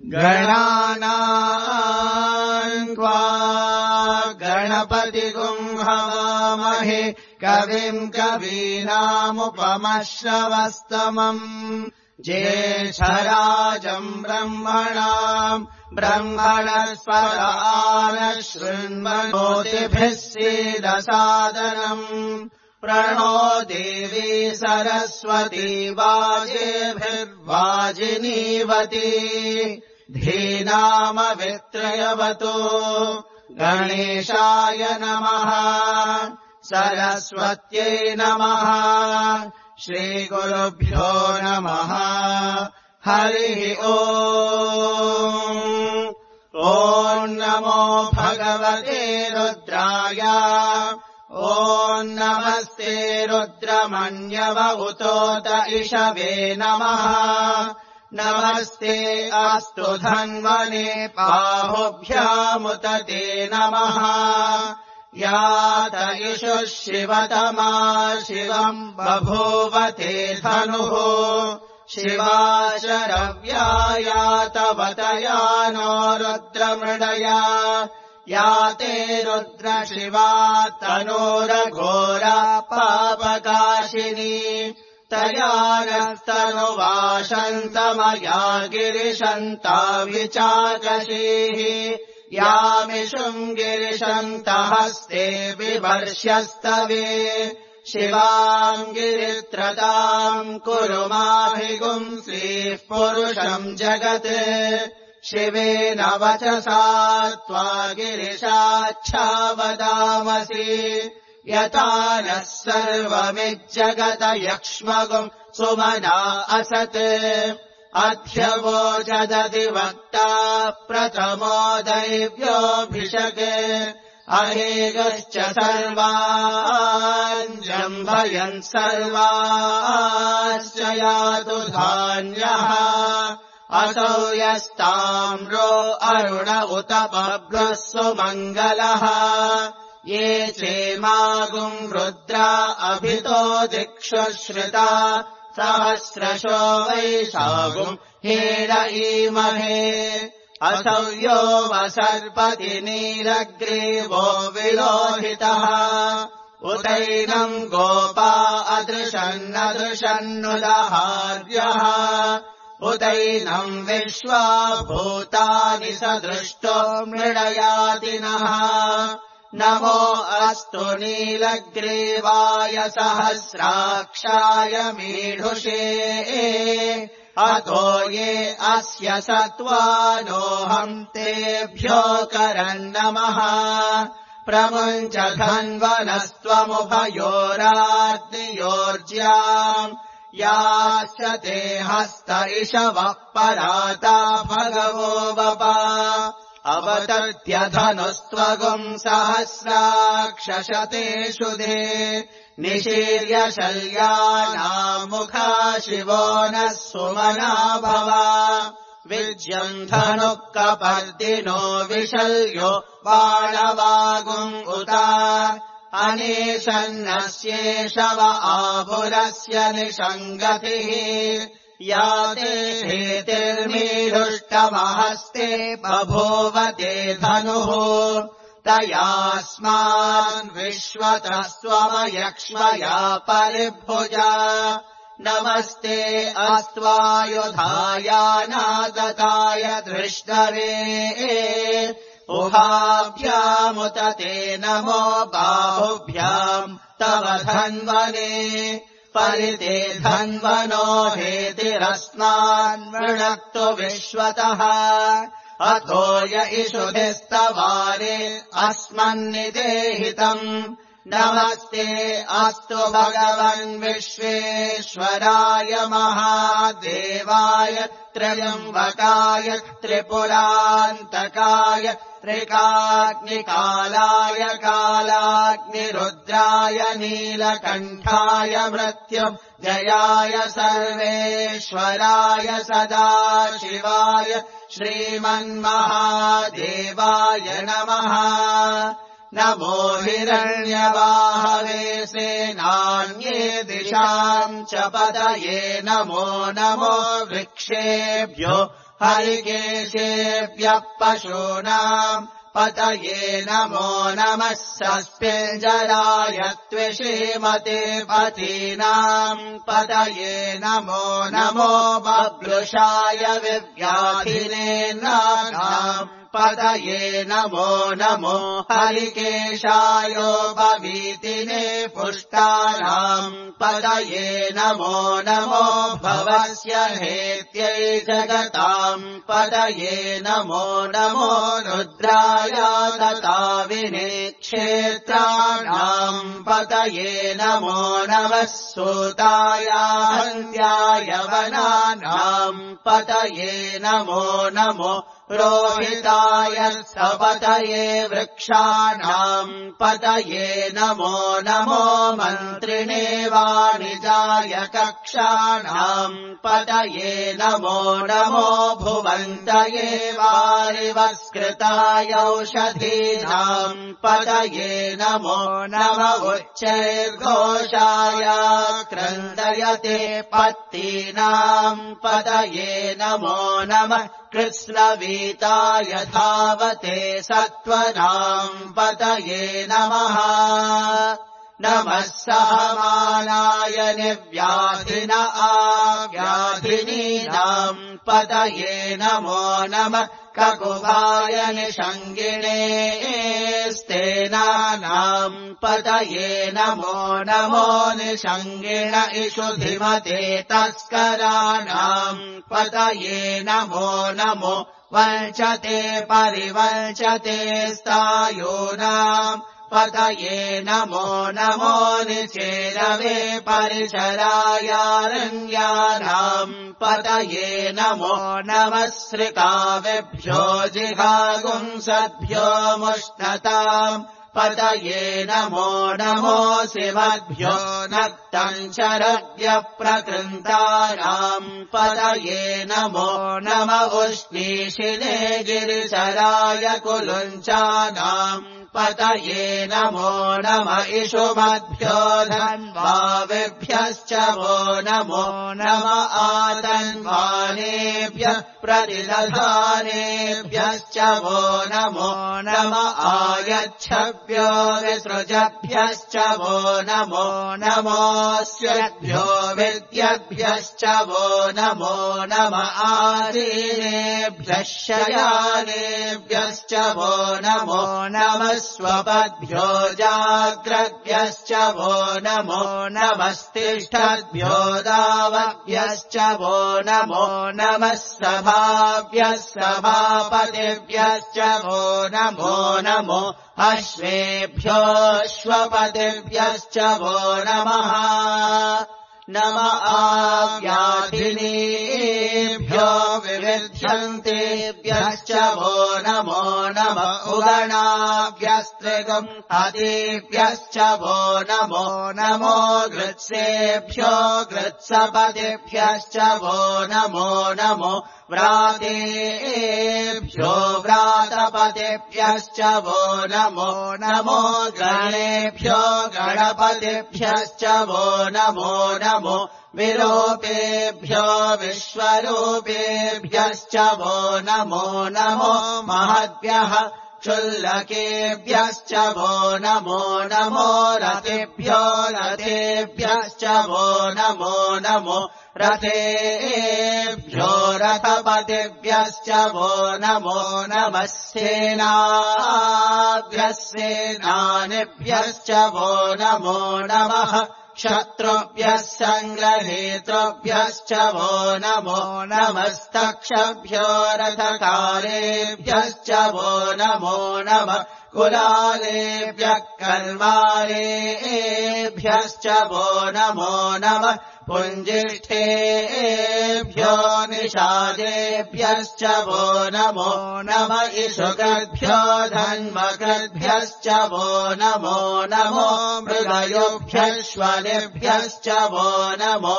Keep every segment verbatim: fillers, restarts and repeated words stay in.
गणानाम् त्वा गणपतिगुम् हवामहे कविम् कवीनामुपमश्रवस्तमम् ज्येष्ठराजम् ब्रह्मणाम् ब्रह्मणस्पदानः शृण्वन्नोतिभिः सीदसादनम् प्रणो देवी सरस्वती वाजेभिर्वाजिनीवती धीनामवित्रयवतो गणेशाय नमः सरस्वत्यै नमः श्रीगुरुभ्यो नमः हरिः ओम् ॐ नमो भगवते रुद्राय ॐ नमस्ते रुद्रमन्यव उतोत इषवे नमः नमस्ते अस्तु धन्वने बाहुभ्यामुत ते नमः यात इषुः शिवतमा शिवम् बभूवते धनुः शिवा शरव्यायातवतया नो रुद्रमृडया याते रुद्रशिवा तनोरघोरा पापकाशिनी तया नस्तनुवाशन्तमया गिरिशन्ता विचाकशीः यामिषुम् गिरिशन्तहस्ते बिभर्ष्यस्तवे शिवाम् गिरित्रताम् कुरु माभिगुंसीः पुरुषम् जगत् शिवेन वचसा त्वा गिरिशाच्छावदामसि यथा नः सर्वमिज्जगत यक्ष्मगुम् सुमना असत् अध्यवोचदति वक्ता प्रथमो दैव्योऽभिषक् अहेगश्च सर्वान् जम्भयन् सर्वाश्च यातु धान्यः असौ यस्ताम्रो अरुण उत बभ्रुः सुमङ्गलः ये चेमागुम् रुद्रा अभितो दिक्षु श्रिता सहस्रशो वैशागुम् हेड ईमहे असौ यो वसर्पति नीलग्रीवो विलोहितः उतैनम् गोपा अदृशन्नदृशन्नुदहार्यः उतैनम् विश्वा भूतानि सदृष्टो मृडयातिनः नमो अस्तु नीलग्रीवाय सहस्राक्षाय मीढुषे अतो ये अस्य सत्त्वानोऽहम् तेभ्यो करन्नमः प्रमुञ्च धन्वनस्त्वमुभयोराग्नियोर्ज्याम् याश्च ते हस्त इषवः पराता भगवो वपा अवतर्त्यधनुस्त्वगुम् सहस्राक्षशतेषु दे निशीर्य शल्यानामुखा शिवो नः सुमना भव विज्यम् धनुः कपर्दिनो विशल्यो बाणवागुम् उता अनेशन्नस्येषव आभुरस्य निषङ्गतिः याते हेतिर्मीढुष्टमहस्ते बभूवते धनुः तयास्मान् विश्वतः स्वमयक्ष्मया परिभुजा नमस्ते अस्त्वायुधायानागताय धृष्टवे उहाभ्यामुत ते नमो बाहुभ्याम् तव धन्वने परिते धन्वनो हेतिरस्मान् वृणक्तु विश्वतः अथो य इषुभिस्तवारे अस्मन्निदेहितम् नमस्ते अस्तु भगवन् विश्वेश्वराय महादेवाय त्र्यम्बकाय त्रिपुरान्तकाय त्रिकाग्निकालाय कालाग्निरुद्राय नीलकण्ठाय मृत्युञ्जयाय सर्वेश्वराय सदाशिवाय श्रीमन्महादेवाय नमः नमो हिरण्यवाहवे सेनान्ये दिशाम् च पतये नमो नमो वृक्षेभ्यो हरिकेशेभ्यः पशूनाम् पतये नमो नमः सस्पेञ्जराय त्विषीमते पतीनाम् पतये नमो नमो बभ्रुषाय विव्याधिने नानाम् पतये नमो नमो हरिकेशायोपवीतिने पुष्टानाम् पतये नमो नमो भवस्य हेत्यै जगताम् पतये नमो नमो रुद्राय तताविने क्षेत्राणाम् पतये नमो नमः सूताय हन्त्याय वनानाम् पतये नमो नमो रोहिताय सपतये वृक्षाणाम् पतये नमो नमो मन्त्रिणे वाणिजाय कक्षाणाम् पतये नमो नमो भुवन्तये वारिवस्कृताय औषधीनाम् पतये नमो नम उच्चैर्घोषाय क्रन्दयते पत्तीनाम् पतये नमो नमः कृष्णवीताय धावते सत्त्वनाम् पतये नमः नमः सहमानाय निव्याधिन आव्याधिनीनाम् पतये नमो नमः ककुभाय निषङ्गिणे स्तेनानाम् पतये नमो नमो निषङ्गिण इषुधिमते तस्कराणाम् पतये नमो नमो वञ्चते परिवञ्चते स्थायूनाम् पतये नमो नमो निचेरवे परिचरायारण्यानाम् पतये नमो नमः श्रिकावेभ्यो जिघागुंसद्भ्यो मुष्णताम् पतये नमो नमो शिवद्भ्यो नक्तम् चरव्यप्रकृन्तानाम् पतये नमो नम उष्णीशिने गिरिचराय कुलुञ्चानाम् पतये नमो नम इषुमद्भ्यो धन्वाविभ्यश्च वो नमो नम आतन्वानेभ्यः प्रतिदधानेभ्यश्च वो नमो नम आयच्छभ्यो विसृजभ्यश्च वो नमो नमोऽस्यभ्यो विद्यभ्यश्च वो नमो नम आदीनेभ्यः शयानेभ्यश्च वो नमो नमः स्वपद्भ्यो जाग्रभ्यश्च वो नमो नमस्तिष्ठद्भ्यो दावभ्यश्च वो नमो नमः सभाभ्यः सभापतिभ्यश्च वो नमो नमो अश्वेभ्योऽश्वपतिभ्यश्च वो नमः नम आव्याधिनीभ्यो विविध्यन्तेभ्यश्च वो नमो नम उगणाभ्यस्त्रिगम् हतेभ्यश्च वो नमो नमो गृत्सेभ्यो गृत्सपतिभ्यश्च वो नमो नमो व्रातेभ्यो व्रातपतिभ्यश्च वो नमो नमो गणेभ्यो गणपतिभ्यश्च वो नमो नमो विरूपेभ्यो विश्वरूपेभ्यश्च वो नमो नमो महद्भ्यः क्षुल्लकेभ्यश्च वो नमो नमो रथेभ्यो रथेभ्यश्च वो नमो नमो रथेभ्यो रथपतिभ्यश्च वो नमो नमः सेनाभ्यः सेनानिभ्यश्च वो नमो नमः शत्रुभ्यः सङ्ग्रहेतृभ्यश्च वो नमो नमस्तक्षभ्यो रथकारेभ्यश्च वो नमो नमः कुलालेभ्यः कर्मारेभ्यश्च वो नमो नमः पुञ्जिष्ठेभ्यो निषादेभ्यश्च वो नमो नम इषुकद्भ्यो धन्वकद्भ्यश्च वो नमो नमो मृगयोभ्यश्वनेभ्यश्च वो नमो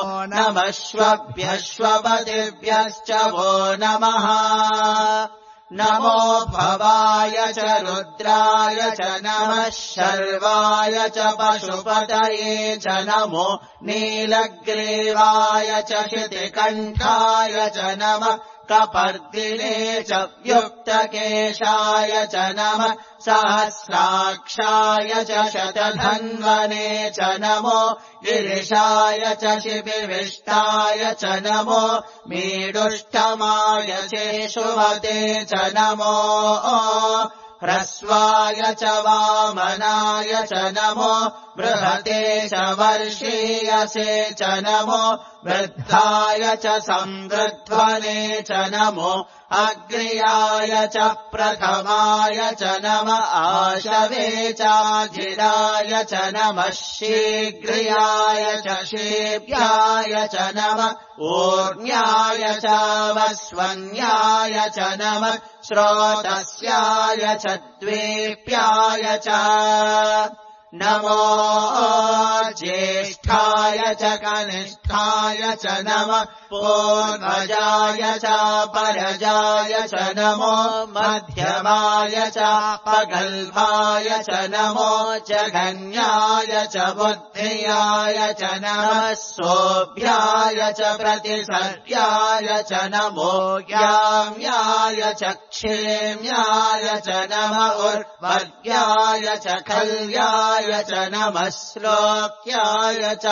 नमश्वभ्यश्वपतिभ्यश्च वो नमः नमो भवाय च रुद्राय च नमः शर्वाय च पशुपतये च नमो नीलग्रीवाय च शितिकण्ठाय च नमः कपर्दिने च व्युक्तकेशाय च नमः सहस्राक्षाय च शतधन्वने च नमो गिरिशाय च शिबिविष्टाय च नमो मीडुष्टमाय चेशुवते च नमो ह्रस्वाय च वामनाय च नमो बृहते च वर्षीयसे च नमो वृद्धाय च संवृध्वने च नमो अग्र्याय च प्रथमाय च नमः आशवे चाजिराय च नमः शीघ्र्याय च शीघ्राय च नमः ऊर्ण्याय च वस्वन्याय च नमः श्रोतस्याय च द्वीप्याय च नमो ज्येष्ठाय च कनिष्ठाय च नमः पूर्वजाय च परजाय च नमो मध्यमाय च पगल्भाय च नमो जघन्याय च बुद्धियाय च नमः सोऽभ्याय च प्रतिसर्याय च नमो याम्याय च क्षेम्याय च नमः उर्वर्याय च खल्याय च नमः श्लोक्याय च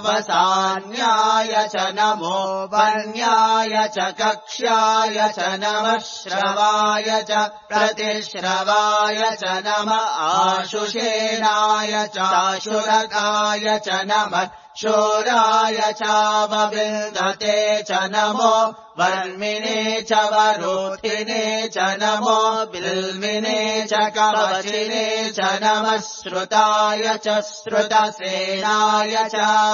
वसान्याय च नमो वर्ण्याय च कक्ष्याय च नमः श्रवाय च प्रतिश्रवाय च नमः आशुषेणाय च आशुरगाय च नमः शूराय चावविन्दते च नमो वर्मिणे च वरोधिने च नमो बिल्विने च कवचिने च नमः श्रुताय च श्रुतसेनाय च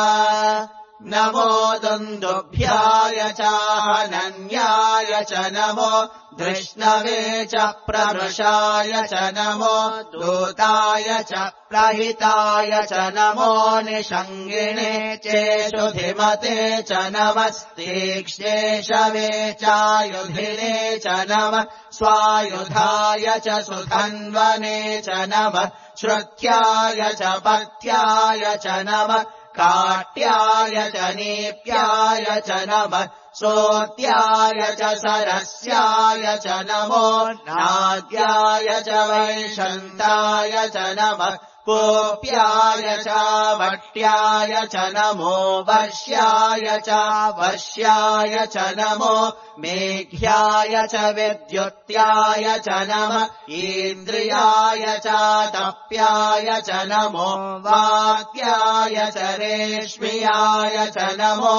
नमो दुन्दुभ्याय च हनन्याय च नमो धृष्णवे च प्रमृषाय च नमो दूताय च प्रहिताय च नमो निषङ्गिणे चेषुधिमते च नमस्तीक्ष्णेशवे चायुधिने च नमः स्वायुधाय च सुधन्वने च नमः श्रुत्याय च पथ्याय च नमः काट्याय च नीप्याय च नमः सोत्याय च सरस्याय च नमो नाद्याय च वैशन्ताय च नमः कोप्याय च वट्याय च नमो वर्ष्याय च वर्ष्याय च नमो मेघ्याय च विद्युत्याय च नमः इन्द्रियाय च तप्याय च नमो वाक्याय च रेश्म्याय च नमो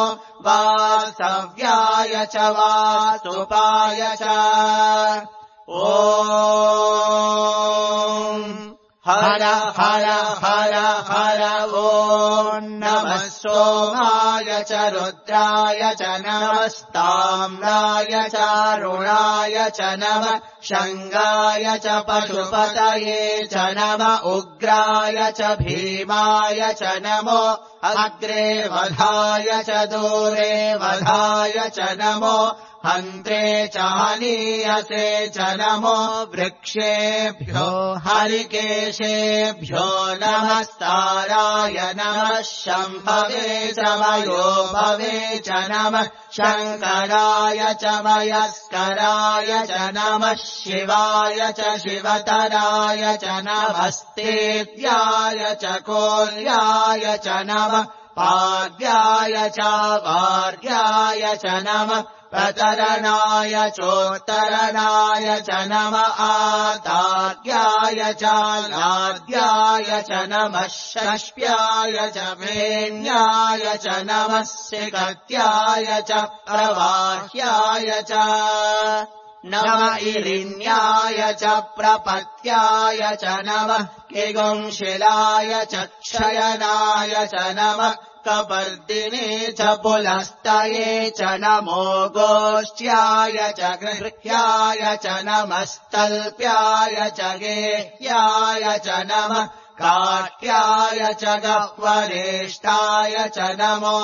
वासव्याय च वासुपाय च ॐ हर हर हर हर ॐ नमः सोमाय च रुद्राय च नमस्ताम्राय च रुणाय च नमः शङ्गाय च पशुपतये च नमः उग्राय च भीमाय च नमो अग्रे वधाय च दूरे वधाय च नमो हन्त्रे च हनीयसे च नमो वृक्षेभ्यो हरिकेशेभ्यो नमस्ताराय नमः शम्भवे च वयोभवे च नमः शङ्कराय च मयस्कराय च नमः शिवाय च शिवतराय च नमस्तेत्याय च कोल्याय च नमः पाद्याय च वार्याय च नमः प्रतरणाय चोत्तरणाय च नमः आतार्याय च लाद्याय च नमः षष्प्याय च वेण्याय च नमः सिकत्याय च प्रवाह्याय च नमः इरिण्याय च प्रपत्याय च नमः किगुंशिलाय च क्षयनाय च नमः कपर्दिने च पुलस्तये च नमो गोष्ट्याय च गृह्याय च नमस्तल्प्याय च गेह्याय च नमः काट्याय च गह्वरेष्ठाय च नमो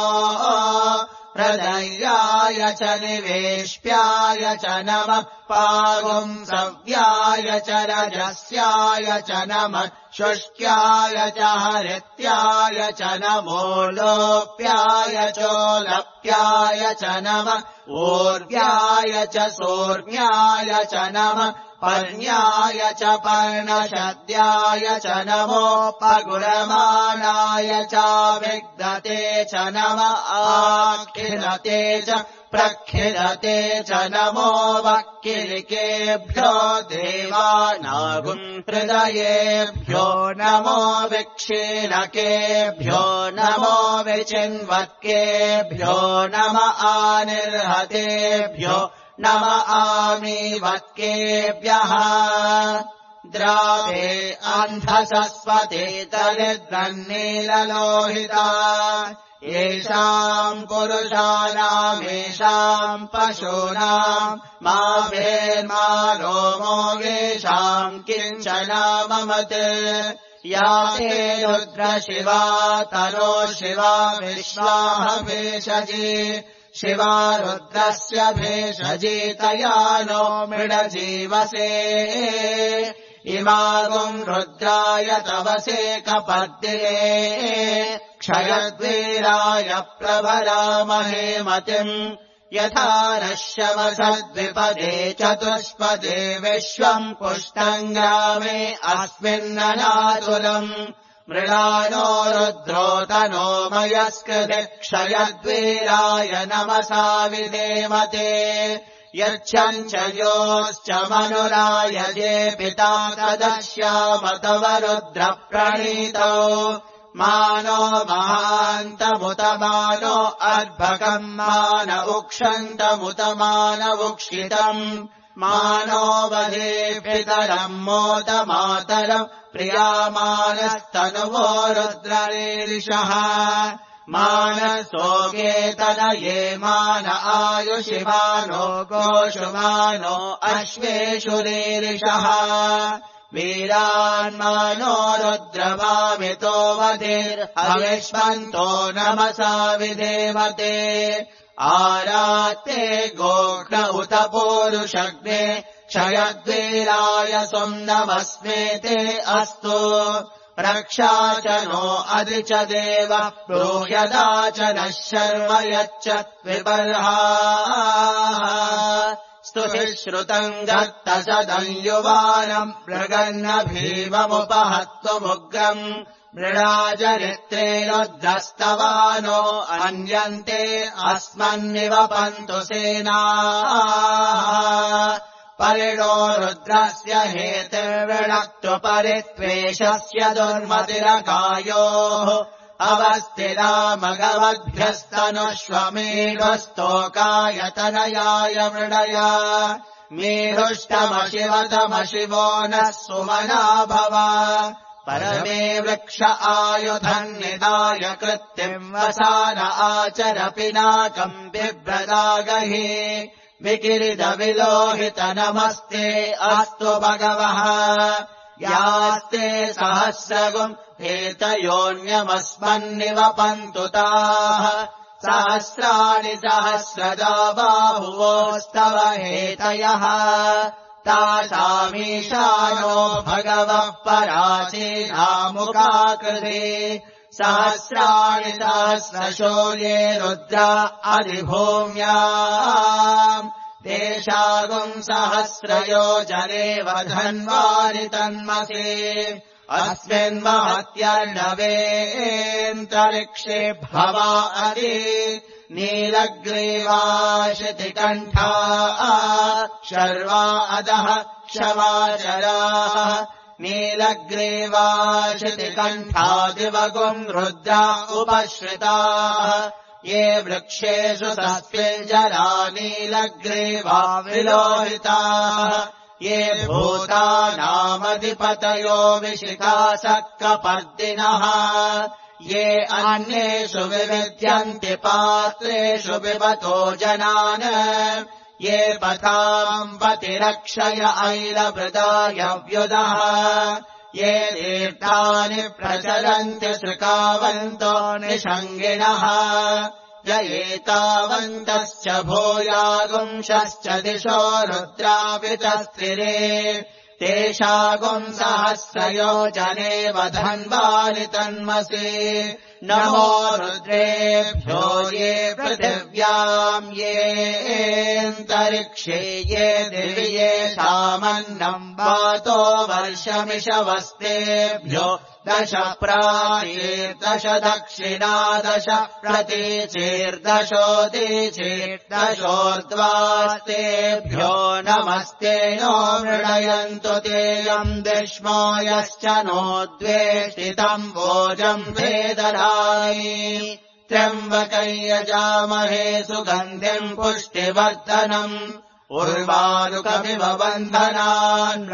हृदयाय च निवेश्याय च नमः पागुंसव्याय च रजस्याय च नमः शुष्क्याय च हरित्याय च नमो लोप्याय चोलप्याय च नमः ऊर्व्याय च सूर्ण्याय च नमः पर्ण्याय च पर्णशद्याय च नमोपगुणमानाय च विग्धते च नमः आखिलते च प्रखिलते च नमो वक्किलिकेभ्यो देवानागुं हृदयेभ्यो नमो विक्षीणकेभ्यो नमो विचिन्वत्केभ्यो नम आनिर्हतेभ्यो नम आमीवत्केभ्यः द्रावे अन्धसस्वते तलिद्रन्नीललोहिता येषाम् पुरुषाणामेषाम् पशूनाम् मा भेर्मा रोमो येषाम् किञ्चन ममते या ते रुद्रशिवा तरो शिवा विश्वाह भेषजी शिवा रुद्रस्य भेषजीतया नो मृडजीवसे इमागुम् रुद्राय तवसे कपद्ये क्षयद्वीराय प्रभरामहे मतिम् यथा नश्यवसद्विपदे चतुष्पदे विश्वम् पुष्टम् ग्रामे अस्मिन्ननातुलम् मृडानो रुद्रोतनो मयस्कृते क्षयद्वीराय नमसा विधेमते यच्छम् च योश्च मनुराय ये पिता तदश्याम तव रुद्रप्रणीतौ मानो महान्तमुत मानो अर्भकम् मान उक्षन्तमुत मान उक्षितम् मानो वधे पितरम् मोद मातरम् प्रियामानस्तनुवो रुद्ररीरिषः मानसोगेतनये मान आयुषिमानो गोषुमानो अश्वेषु रीरिषः वीरान्मानो रुद्रमामितो वधिर्हविष्मन्तो नमसा विधेमते आरात्ते गोघ्न उत पूरुषग्ने क्षयद्वीराय स्वम् नमस्मेते अस्तु रक्षा च नो अधि च देव प्रूयदा च नः शर्म यच्च विबर्हाः स्तुतिः श्रुतम् दत्त सदम् युवानम् मृगन्न भीममुपहत्वमुग्रम् मृडाचरित्रे रुद्रस्तवानो अन्यन्ते अस्मन्निवपन्तु सेनाः परिणो रुद्रस्य हेतिर्विणक्तु परित्वेषस्य दुर्मतिरकायोः अवस्थितामगवद्भ्यस्तनुष्वमेढस्तोकायतनयाय मृडया मेढुष्टमशिवतमशिवो नः सुमना भव परमे वृक्ष आयुधन्निदाय कृत्तिम् वसान आचर पिनाकम् बिभ्रदागहि विकिरिदविलोहित नमस्ते अस्तु भगवः यास्ते सहस्रगुम् हेतयोऽन्यमस्मन्निवपन्तु ताः सहस्राणि सहस्रदा बाहुवोस्तव हेतयः तासामीशानो भगवः परासीनामुखाकृते सहस्राणि सहस्रशो ये रुद्रा अधिभूम्याम् तेषागुम् सहस्रयो जनेव धन्वानि तन्मसे अस्मिन्महत्यर्णवेऽन्तरिक्षे भवा अधि नीलग्रीवाशितिकण्ठा शर्वा अधः क्षवाचराः नीलग्रीवाशितिकण्ठादिवगुम् रुद्रा उपश्रिताः ये वृक्षेषु सस्मिञ्जरा नीलग्रीवा विलोहिताः ये भूतानामधिपतयो विशिखासक्कपर्दिनः ये अन्येषु विविद्यन्ति पात्रेषु पिबतो जनान् ये पथाम् पतिरक्षय ऐलभृदाय व्युदः ये तीर्थानि प्रचलन्ति सृकावन्तो निषङ्गिणः य एतावन्तश्च भूयागुंशश्च दिशो रुद्रापितस्त्रिरे तेषागुम् सहस्रयोजनेव धन्वानि तन्मसि नमो रुद्रेभ्यो ये पृथिव्याम् येऽन्तरिक्षे ये दिवि येषामन्नम् वातो वर्षमिषवस्तेभ्यो दश प्राचीर्दश दक्षिणा दश प्रतीचीर्दशोदीचीर्दशोर्ध्वास्तेभ्यो नमस्ते नो मृडयन्तु तेयम् दिष्मो यश्च नो द्वेष्टितम् भोजम् भेदरायि त्र्यम्बकं यजामहे सुगन्धिम् पुष्टिवर्धनम् उर्वारुकमिव बन्धनान्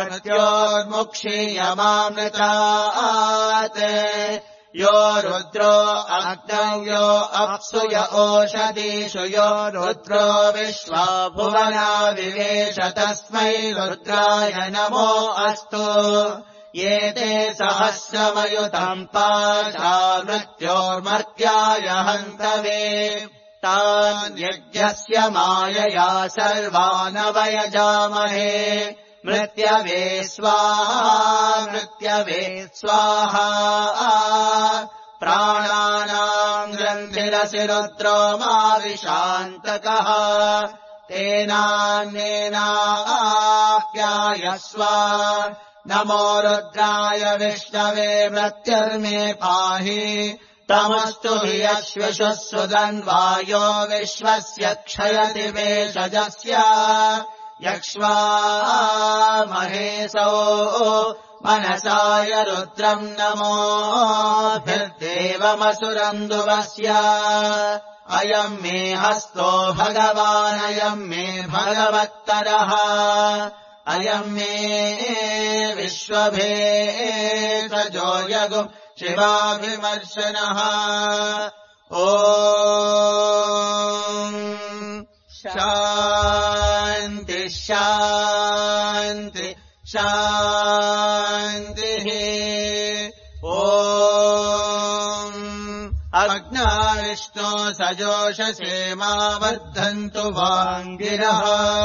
मृत्योर्मुक्षीयमामृतात् यो रुद्रो अग्नौ यो अप्सु य ओषधीषु यो रुद्रो विश्वा भुवना विवेश तस्मै रुद्राय नमो अस्तु ये ते सहस्रमयुतम् पाशा मृत्योर्मर्त्याय हन्तवे तान् यज्ञस्य मायया सर्वानवयजामहे मृत्यवे स्वाहा मृत्यवे स्वाहा प्राणानाम् ग्रन्थिरसि रुद्रो मा विशान्तकः तेनान्येनाप्यायस्व नमो रुद्राय विष्णवे मृत्युर्मे पाहि तमस्तु हि यश्विषुः सुदन्वायो विश्वस्य क्षयति वेषजस्य यक्ष्वा महेशो मनसाय रुद्रम् नमोऽभिर्देवमसुरम् दुवस्य अयम् मे हस्तो भगवानयम् मे भगवत्तरः अयम् मे विश्वभेषजो यगुम् शिवाभिमर्शनः ॐ शान्ति शान्ति शान्तिः ॐ अग्नाविष्णो सजोषसे मा वर्धन्तु वाङ्गिरः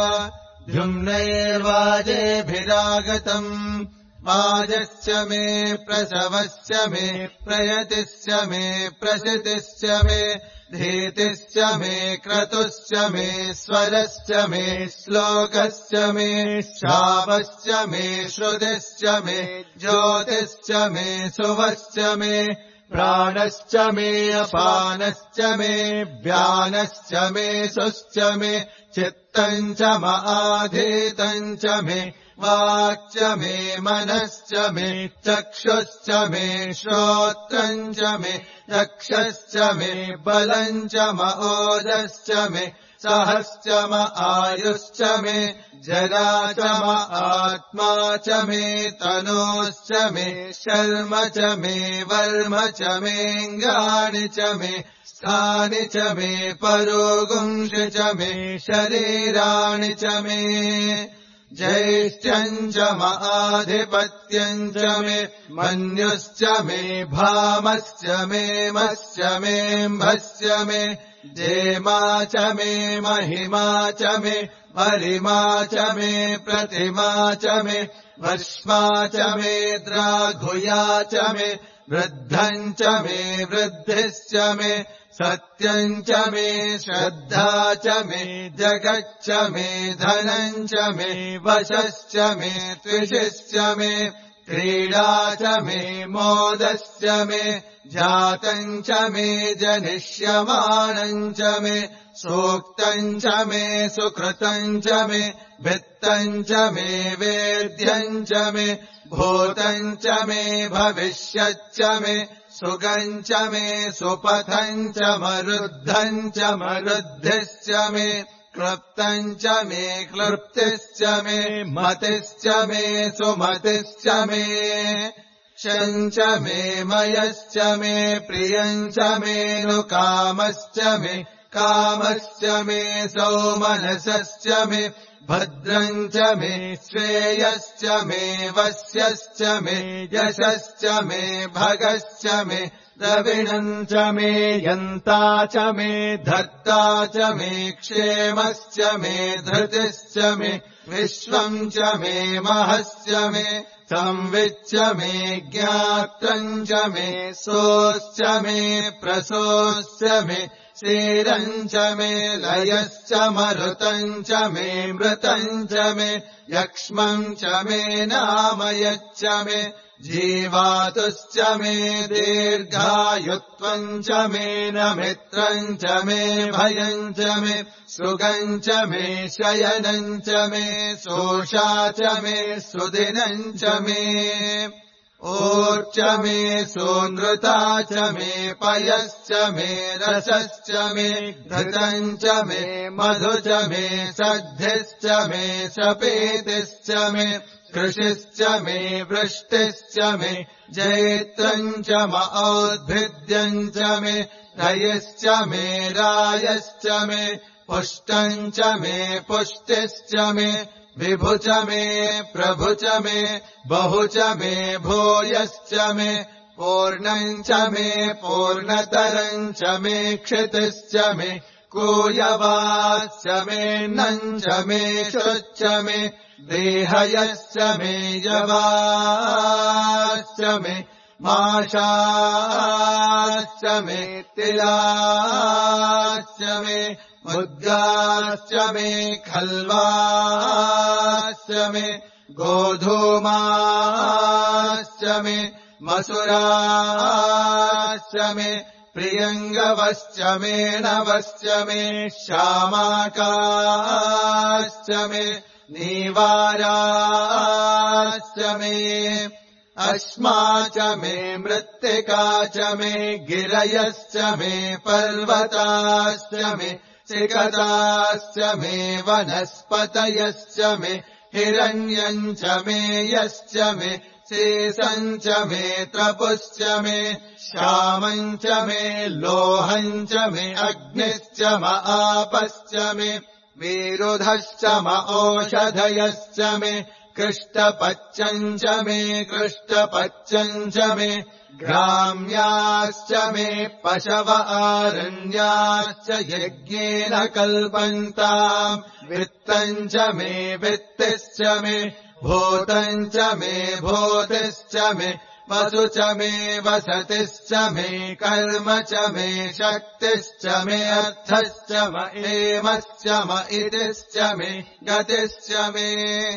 द्युम्नैर्वाजेभिरागतम् वाजस्य मे प्रसवस्य मे प्रयतिस्य मे प्रसितिस्य मे धीतिस्य मे क्रतुस्य मे स्वरस्य मे श्लोकस्य मे श्रावस्य मे श्रुतिस्य मे ज्योतिश्च मे सुवस्य मे प्राणश्च मे अपानश्च मे व्यानश्च मे सुश्च मे चित्तम् च माधीतम् च मे वाक्च मे मनश्च मे चक्षुश्च मे श्रोत्रम् च मे चक्षश्च मे बलम् च ओजश्च मे सहश्च म आयुश्च मे जरा च म आत्मा च मे तनोश्च मे शर्म च मे वर्म च मेऽङ्गानि च मे स्थानि च मे परोगुंषि च मे शरीराणि च मे ज्येष्ठ्यम् च माधिपत्यम् च मे मन्युश्च मे भामश्च मे मश्च मेऽम्भश्च मे जेमा च मे महिमा च मे परिमा च मे प्रतिमा च मे वर्ष्मा च मे द्राघुया च मे वृद्धम् च मे वृद्धिश्च मे सत्यम् च मे श्रद्धा च मे जगच्च मे धनम् च मे वशश्च मे त्विषश्च मे क्रीडा च मे मोदश्च मे जातम् च मे जनिष्यमानम् च मे सूक्तम् च मे सुकृतम् च मे वित्तम् च मे वेद्यम् च मे भूतम् च मे भविष्यच्च मे सुगम् च मे सुपथम् च मरुद्धम् च मरुद्धिश्च मे क्लृप्तम् च मे क्लृप्तिश्च मे मतिश्च मे सुमतिश्च मे शम् च मे मयश्च मे प्रियम् च मे नुकामश्च मे कामश्च मे सौमनसश्च मे भद्रम् च मे श्रेयश्च मे वस्यश्च मे यशश्च मे भगश्च मे द्रविणम् च मे यन्ता च मे धर्ता च मे क्षेमश्च मे धृतिश्च मे विश्वम् च मे महश्च मे संविच्च मे ज्ञात्रम् च मे सोश्च मे प्रसोश्च मे क्षीरम् च मे लयश्च मरुतम् च मे मृतम् च मे यक्ष्मम् च मे नामयच्च मे जीवातुश्च मे दीर्घायुत्वम् च मे न मित्रम् च मे भयम् च मे सुगम् च मे शयनम् च मे सोषा च मे सुदिनम् च मे ओर्च मे सोनृता च मे पयश्च मे रसश्च मे घृतम् च मे मधु च मे सद्धिश्च मे सपेतिश्च मे कृषिश्च मे वृष्टिश्च मे जैत्रम् च मौद्भिद्यम् च मे रयश्च मे रायश्च मे पुष्टम् च मे पुष्टिश्च मे विभु च मे प्रभु च मे बहु च मे भूयश्च मे पूर्णम् च मे पूर्णतरम् च मे क्षितिश्च मे कूयवाश्च मे नम् च मे शुच्च मे देहयश्च मे यवाश्च मे माशाश्च मे तिलाश्च मे मुद्गाश्च मे खल्वाश्च मे गोधूमाश्च मे मसुराश्च मे प्रियङ्गवश्च मे नवश्च मे श्यामाकाश्च मे नीवाराश्च मे अश्मा च मे मृत्तिका च मे गिरयश्च मे पर्वताश्च मे चिकताश्च मे वनस्पतयश्च मे हिरण्यम् च मे यश्च मे शेषम् च मे त्रपुश्च मे श्यामम् च मे लोहम् च मे अग्निश्च म आपश्च मे वीरुधश्च म ओषधयश्च मे कृष्टपच्चम् च मे कृष्टपच्चम् च मे ग्राम्याश्च मे पशव आरण्याश्च यज्ञेन कल्पन्ताम् वित्तम् च मे वित्तिश्च मे भूतम् च मे भूतिश्च मे वसु च मे वसतिश्च मे कर्म च मे शक्तिश्च मे अर्थश्च म एमश्च म इतिश्च मे गतिश्च मे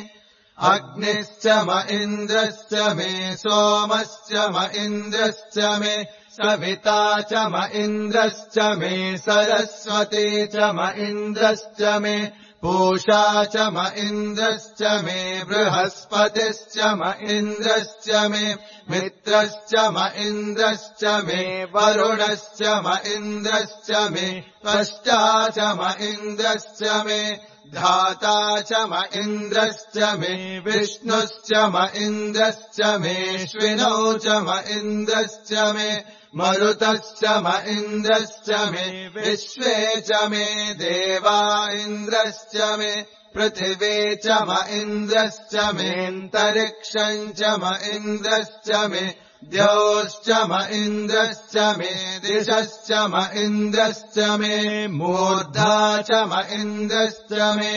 अग्निश्च म इन्द्रश्च मे सोमश्च म इन्द्रश्च मे सविता च म इन्द्रश्च मे सरस्वती च म इन्द्रश्च मे पूषा च म इन्द्रश्च मे बृहस्पतिश्च म इन्द्रश्च मे मित्रश्च म इन्द्रश्च मे वरुणश्च म इन्द्रश्च मे त्वष्टा च म इन्द्रश्च मे धाता च म इन्द्रश्च मे विष्णुश्च म इन्द्रश्च मेऽश्विनौ च म इन्द्रश्च मे मरुतश्च म इन्द्रश्च मे विश्वे च मे देवा इन्द्रश्च मे पृथिवी च म इन्द्रश्च मेऽन्तरिक्षम् च म इन्द्रश्च मे द्यौश्च म इन्द्रश्च मे दिशश्च म इन्द्रश्च मे मूर्धा च म इन्द्रश्च मे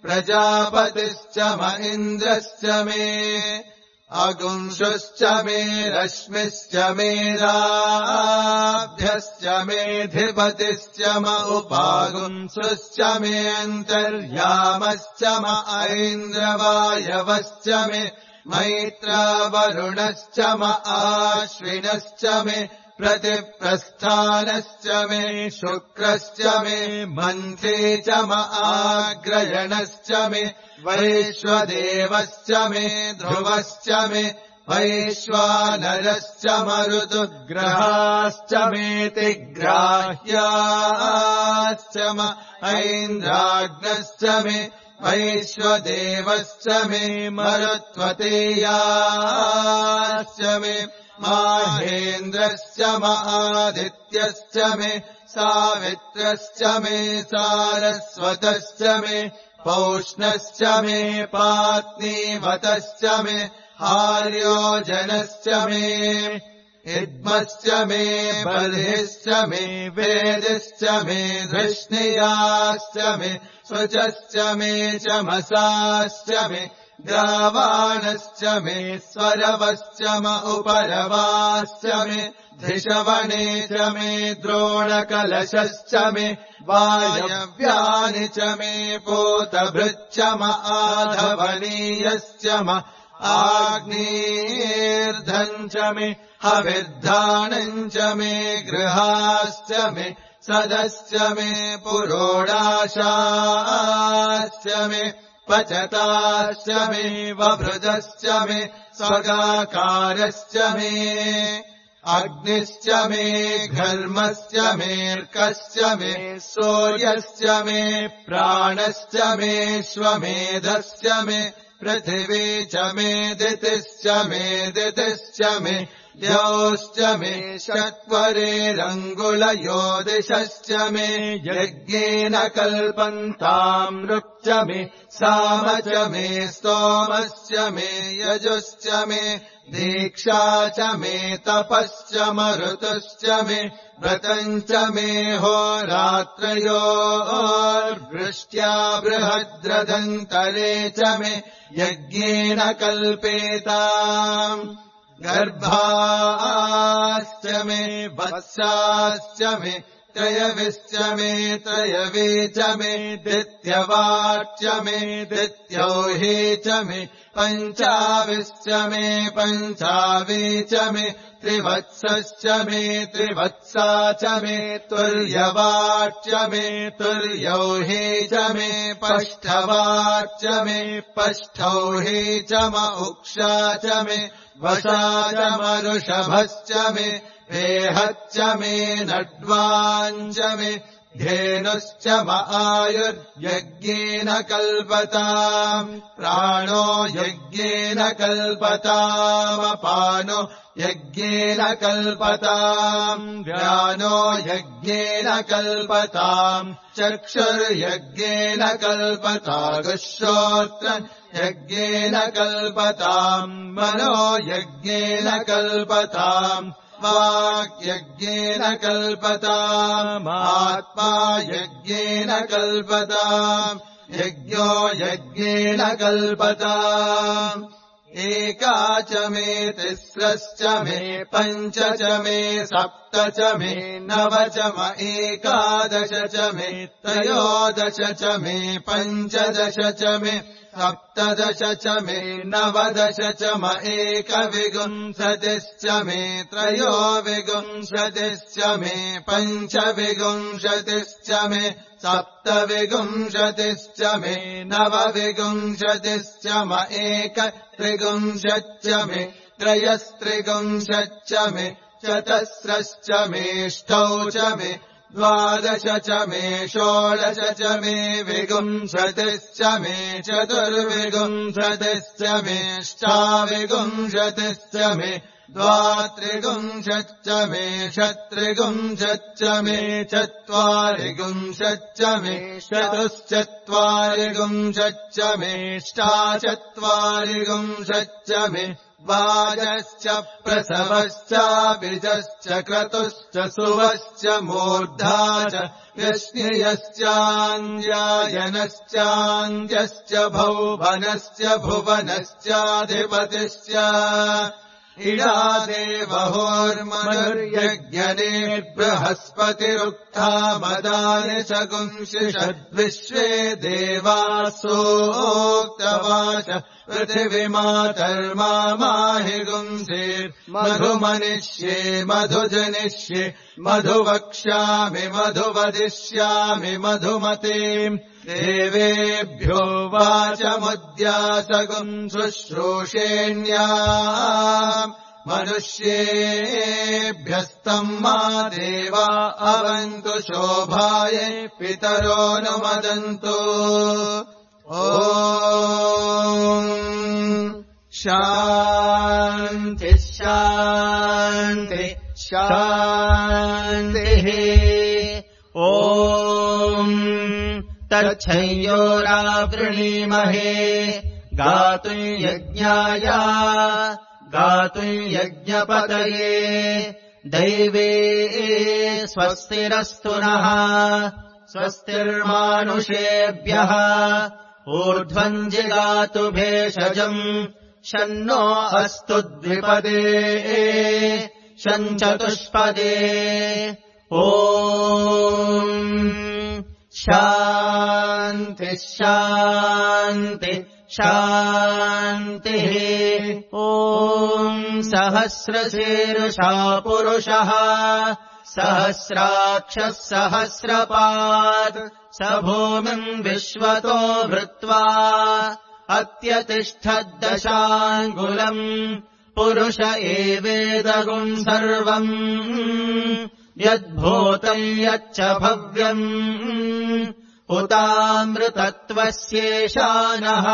प्रजापतिश्च म इन्द्रश्च मे अगुंशुश्च मे रश्मिश्च मे राभ्यश्च मेऽधिपतिश्च म उपागुंसुश्च मे अन्तर्यामश्च म ऐन्द्रवायवश्च मे मैत्रावरुणश्च म आश्विनश्च मे प्रतिप्रस्थानश्च मे शुक्रश्च मे मन्त्री च म आग्रयणश्च मे वैश्वदेवश्च मे ध्रुवश्च मे वैश्वानरश्च मरुतुग्रहाश्च मेऽतिग्राह्याश्च म ऐन्द्राग्नश्च मे वैश्वदेवश्च मे मरुत्वतेयाश्च मे माहेन्द्रश्च म आदित्यश्च मे सावित्रश्च मे सारस्वतश्च मे पौष्णश्च मे पात्नीवतश्च मे हार्योजनश्च मे इद्मश्च मे बर्हिश्च मे वेदिश्च मे धृष्णियाश्च मे शुचश्च मे चमसाश्च मे ग्रावाणश्च मे स्वरवश्च म उपरवाश्च मे धिषवणे च मे द्रोणकलशश्च मे वायव्यानि च मे पोतभृच्च म आधवनीयश्च म आग्नेर्धम् च मे हविर्धानम् च मे गृहाश्च मे सदश्च मे पुरोडाशाश्च मे पचताश्च मे वभृजश्च मे स्वगाकारश्च मे अग्निश्च मे घर्मश्च मेऽर्कश्च मे सूर्यश्च मे प्राणश्च मे श्वमेधश्च मे पृथिवी च मे दितिश्च मे दितिश्च मे द्यौश्च मे शत्वरेरङ्गुलयोदिशश्च मे यज्ञेन कल्पन्ताम् ऋक् मे साम च मे स्तोमश्च मे यजुश्च मे दीक्षा च मे तपश्च मरुतश्च मे व्रतम् च मे होरात्रयोर्वृष्ट्या बृहद्रदन्तरे च मे यज्ञेन कल्पेताम् गर्भाश्च मे वत्साश्च मे त्रयविश्च मे त्रयवे च मे दित्यवाच्च मे दित्यौहे च मे पञ्चाविश्च मे पञ्चावे च मे त्रिवत्सश्च मे त्रिवत्सा च मे तुर्यवाच्च मे तुर्यौहे च मे पष्ठवाच्च मे पष्ठौहे च म उक्षा च मे वशा च मरुषभश्च मे वेहच्च मे नड्वाञ्च मे धेनुश्च म आयुर्यज्ञेन कल्पताम् प्राणो यज्ञेन कल्पतामपानो यज्ञेन कल्पताम् व्यानो यज्ञेन कल्पताम् चक्षुर्यज्ञेन कल्पतागुश्रोत्रम् यज्ञेन कल्पताम् मनो यज्ञेन कल्पताम् वाक्यज्ञेन कल्पताम् आत्मा यज्ञेन कल्पताम् यज्ञो यज्ञेन कल्पताम् एका च मे तिस्रश्च मे पञ्च च मे सप्त च मे नव च म एकादश च मे त्रयोदश च मे पञ्चदश च मे सप्तदश च मे नवदश च म एकविंशतिश्च मे त्रयोविंशतिश्च मे पञ्चविंशतिश्च मे सप्तविंशतिश्च मे नवविंशतिश्च म एकत्रिंशच्च मे त्रयस्त्रिंशच्च मे चतस्रश्च मेष्टौ च मे द्वादश च मे षोडश च मे विंशतिश्च मे चतुर्विंशतिश्च मेष्टाविंशतिश्च मे द्वात्रिंशच्च मे षत्रिंशच्च मे चत्वारिंशच्च मे चतुश्चत्वारिंशच्च मेष्टाचत्वारिंशच्च मे वाजश्च प्रसवश्च बीजश्च क्रतुश्च सुवश्च मूर्धा च व्यश्नियश्चान्द्यायनश्चान्द्यश्च भौवनश्च भुवनश्चाधिपतिश्च इडादेवहोर्मनुर्यज्ञनेर्बृहस्पतिरुक्था मदानि शगुंषिषद्विश्वे देवासोक्तवाच पृथिवीमातर्मा माहि गुंसेर्मधुमनिष्ये मधुजनिष्ये मधुवक्ष्यामि मधुवदिष्यामि मधुमतीम् देवेभ्यो वाचमुद्यासगुम् शुश्रूषेण्याम् मनुष्येभ्यस्तम् मा देवा अवन्तु शोभाय पितरो नुमदन्तु ॐ शान्ति शान्ति शान्तिः ॐ तच्छयोरावृणीमहे गातुम् यज्ञाय गातुम् यज्ञपतये दैवे स्वस्तिरस्तु नः स्वस्तिर्मानुषेभ्यः ऊर्ध्वम् जिगातु भेषजम् शन्नो अस्तु द्विपदे शञ्चतुष्पदे ॐ शान्तिः शान्तिः शान्तिः ॐ सहस्रशीर्षा पुरुषः सहस्राक्षः सहस्रपात् स भूमिम् विश्वतो भृत्वा अत्यतिष्ठद्दशाङ्गुलम् पुरुष एवेदगुम् सर्वम् यद्भूतम् यच्च भव्यम् उतामृतत्वस्येषानः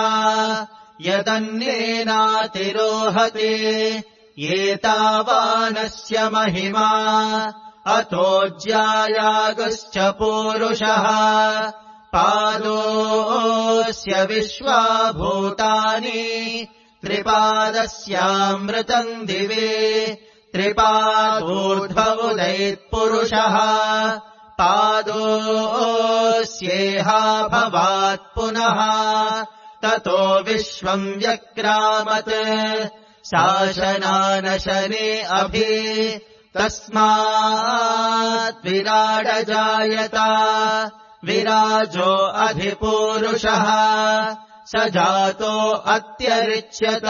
यदन्येनातिरोहते एतावानस्य महिमा अतो ज्यायागुश्च पूरुषः पादोऽस्य विश्वाभूतानि त्रिपादस्यामृतम् दिवे त्रिपादोर्ध्व उदैत्पुरुषः पादोऽस्येहा भवात् पुनः ततो विश्वम् व्यक्रामत् शासनानशने अभि तस्मात् विराडजायत विराजो अधिपूरुषः स जातो अत्यरिच्यत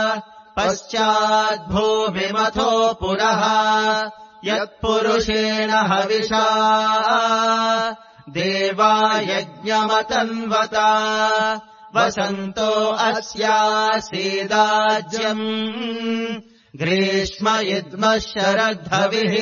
पश्चाद्भूमिमथो पुरः यत्पुरुषेण हविषा देवा यज्ञमतन्वत वसन्तो अस्यासीदाज्यम् ग्रीष्म इद्मः शरद्धविः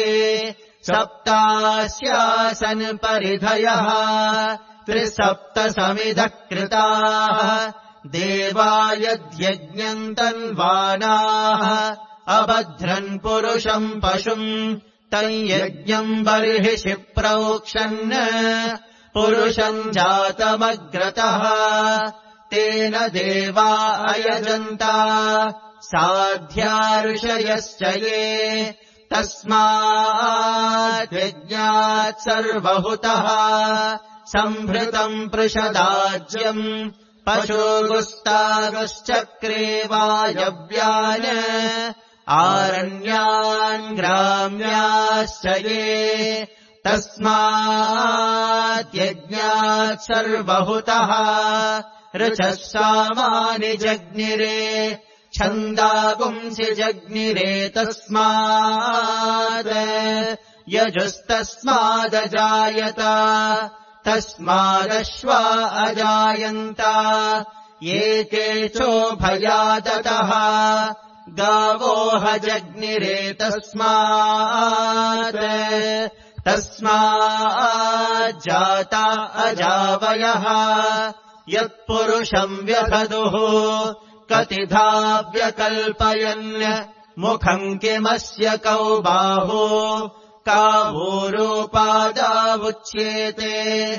सप्तास्यासन् परिधयः त्रिसप्तसमिधः कृताः देवा यद्यज्ञम् तन्वानाः अबध्रन् पुरुषम् पशुम् तञ्यज्ञम् बर्हिषि प्रोक्षन् पुरुषम् जातमग्रतः तेन देवा अयजन्त साध्या ऋषयश्च ये तस्मात् यज्ञात् सर्वहुतः सम्भृतम् पृषदाज्यम् पशुगुस्तागुश्चक्रे वायव्यान् आरण्यान् ग्राम्याश्च ये तस्मात् यज्ञात् सर्वहुतः ऋचः सामानि जग्निरे छन्दागुंसि जग्निरे तस्मात् यजुस्तस्मादजायत तस्मादश्वा अजायन्त ये केचोभयादतः गावोह जग्निरे तस्मात् तस्माज्जाता अजावयः यत्पुरुषम् व्यधदुः कतिधा व्यकल्पयन् मुखम् किमस्य कौ बाहो कावोरूपादावुच्येते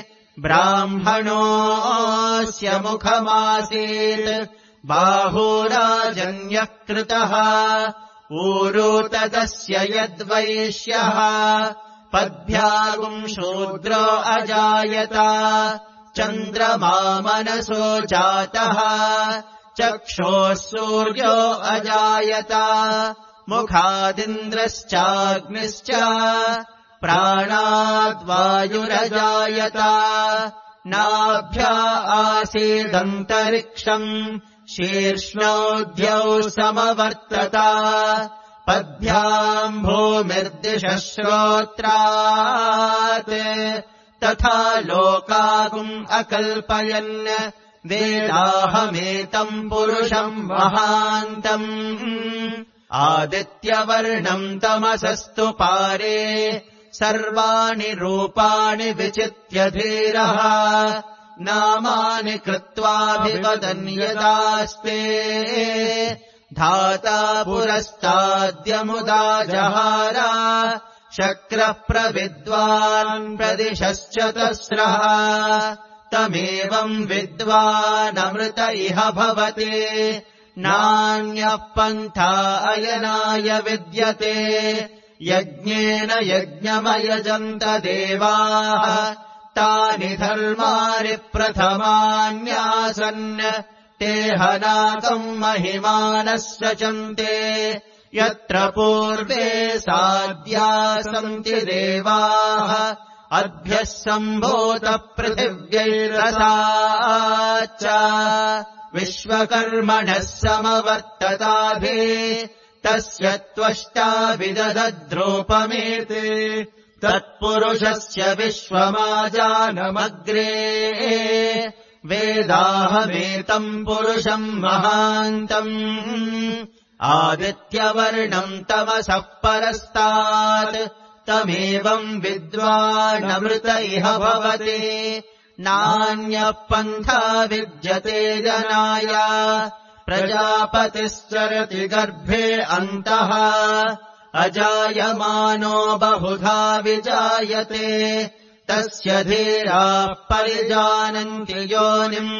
ब्राह्मणोऽस्य मुखमासीत् बाहुराजन्यः कृतः ऊरू तदस्य यद्वैश्यः पद्भ्यागुम् शूद्रो अजायत चन्द्रमा मनसो जातः चक्षोः सूर्यो अजायत मुखादिन्द्रश्चाग्निश्च प्राणाद्वायुरजायत नाभ्या आसीदन्तरिक्षम् शीर्ष्णोऽद्यौ समवर्तत पद्भ्याम् भूमिर्दिशः श्रोत्रात् तथा लोकागुम् अकल्पयन् वेदाहमेतम् पुरुषम् महान्तम् आदित्यवर्णम् तमसस्तु पारे सर्वाणि रूपाणि विचित्य धीरः नामानि कृत्वाभिवदन् यदास्ते धाता पुरस्ताद्यमुदा जहार शक्रः प्रविद्वान् प्रदिशश्चतस्रः तमेवम् विद्वानमृत इह भवते नान्यः पन्था अयनाय विद्यते यज्ञेन यज्ञमयजन्त देवाः तानि धर्माणि प्रथमान्यासन् ते हनाकम् महिमानः सचन्ते यत्र पूर्वे साद्या सन्ति देवाः अद्भ्यः सम्भूत पृथिव्यैरसाच्च विश्वकर्मणः समवर्तताभि तस्य त्वष्टा विदधद्रूपमेते तत्पुरुषस्य विश्वमाजानमग्रे वेदाहमेतम् पुरुषम् महान्तम् आदित्यवर्णम् तमसः परस्तात् तमेवम् विद्वानमृत इह भवति नान्यः पन्था विद्यते जनाय प्रजापतिश्चरति गर्भे अन्तः अजायमानो बहुधा विजायते तस्य धीराः परिजानन्ति योनिम्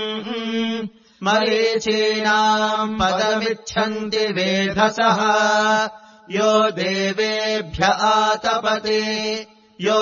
मरीचीनाम् पदमिच्छन्ति वेधसः यो देवेभ्य आतपते यो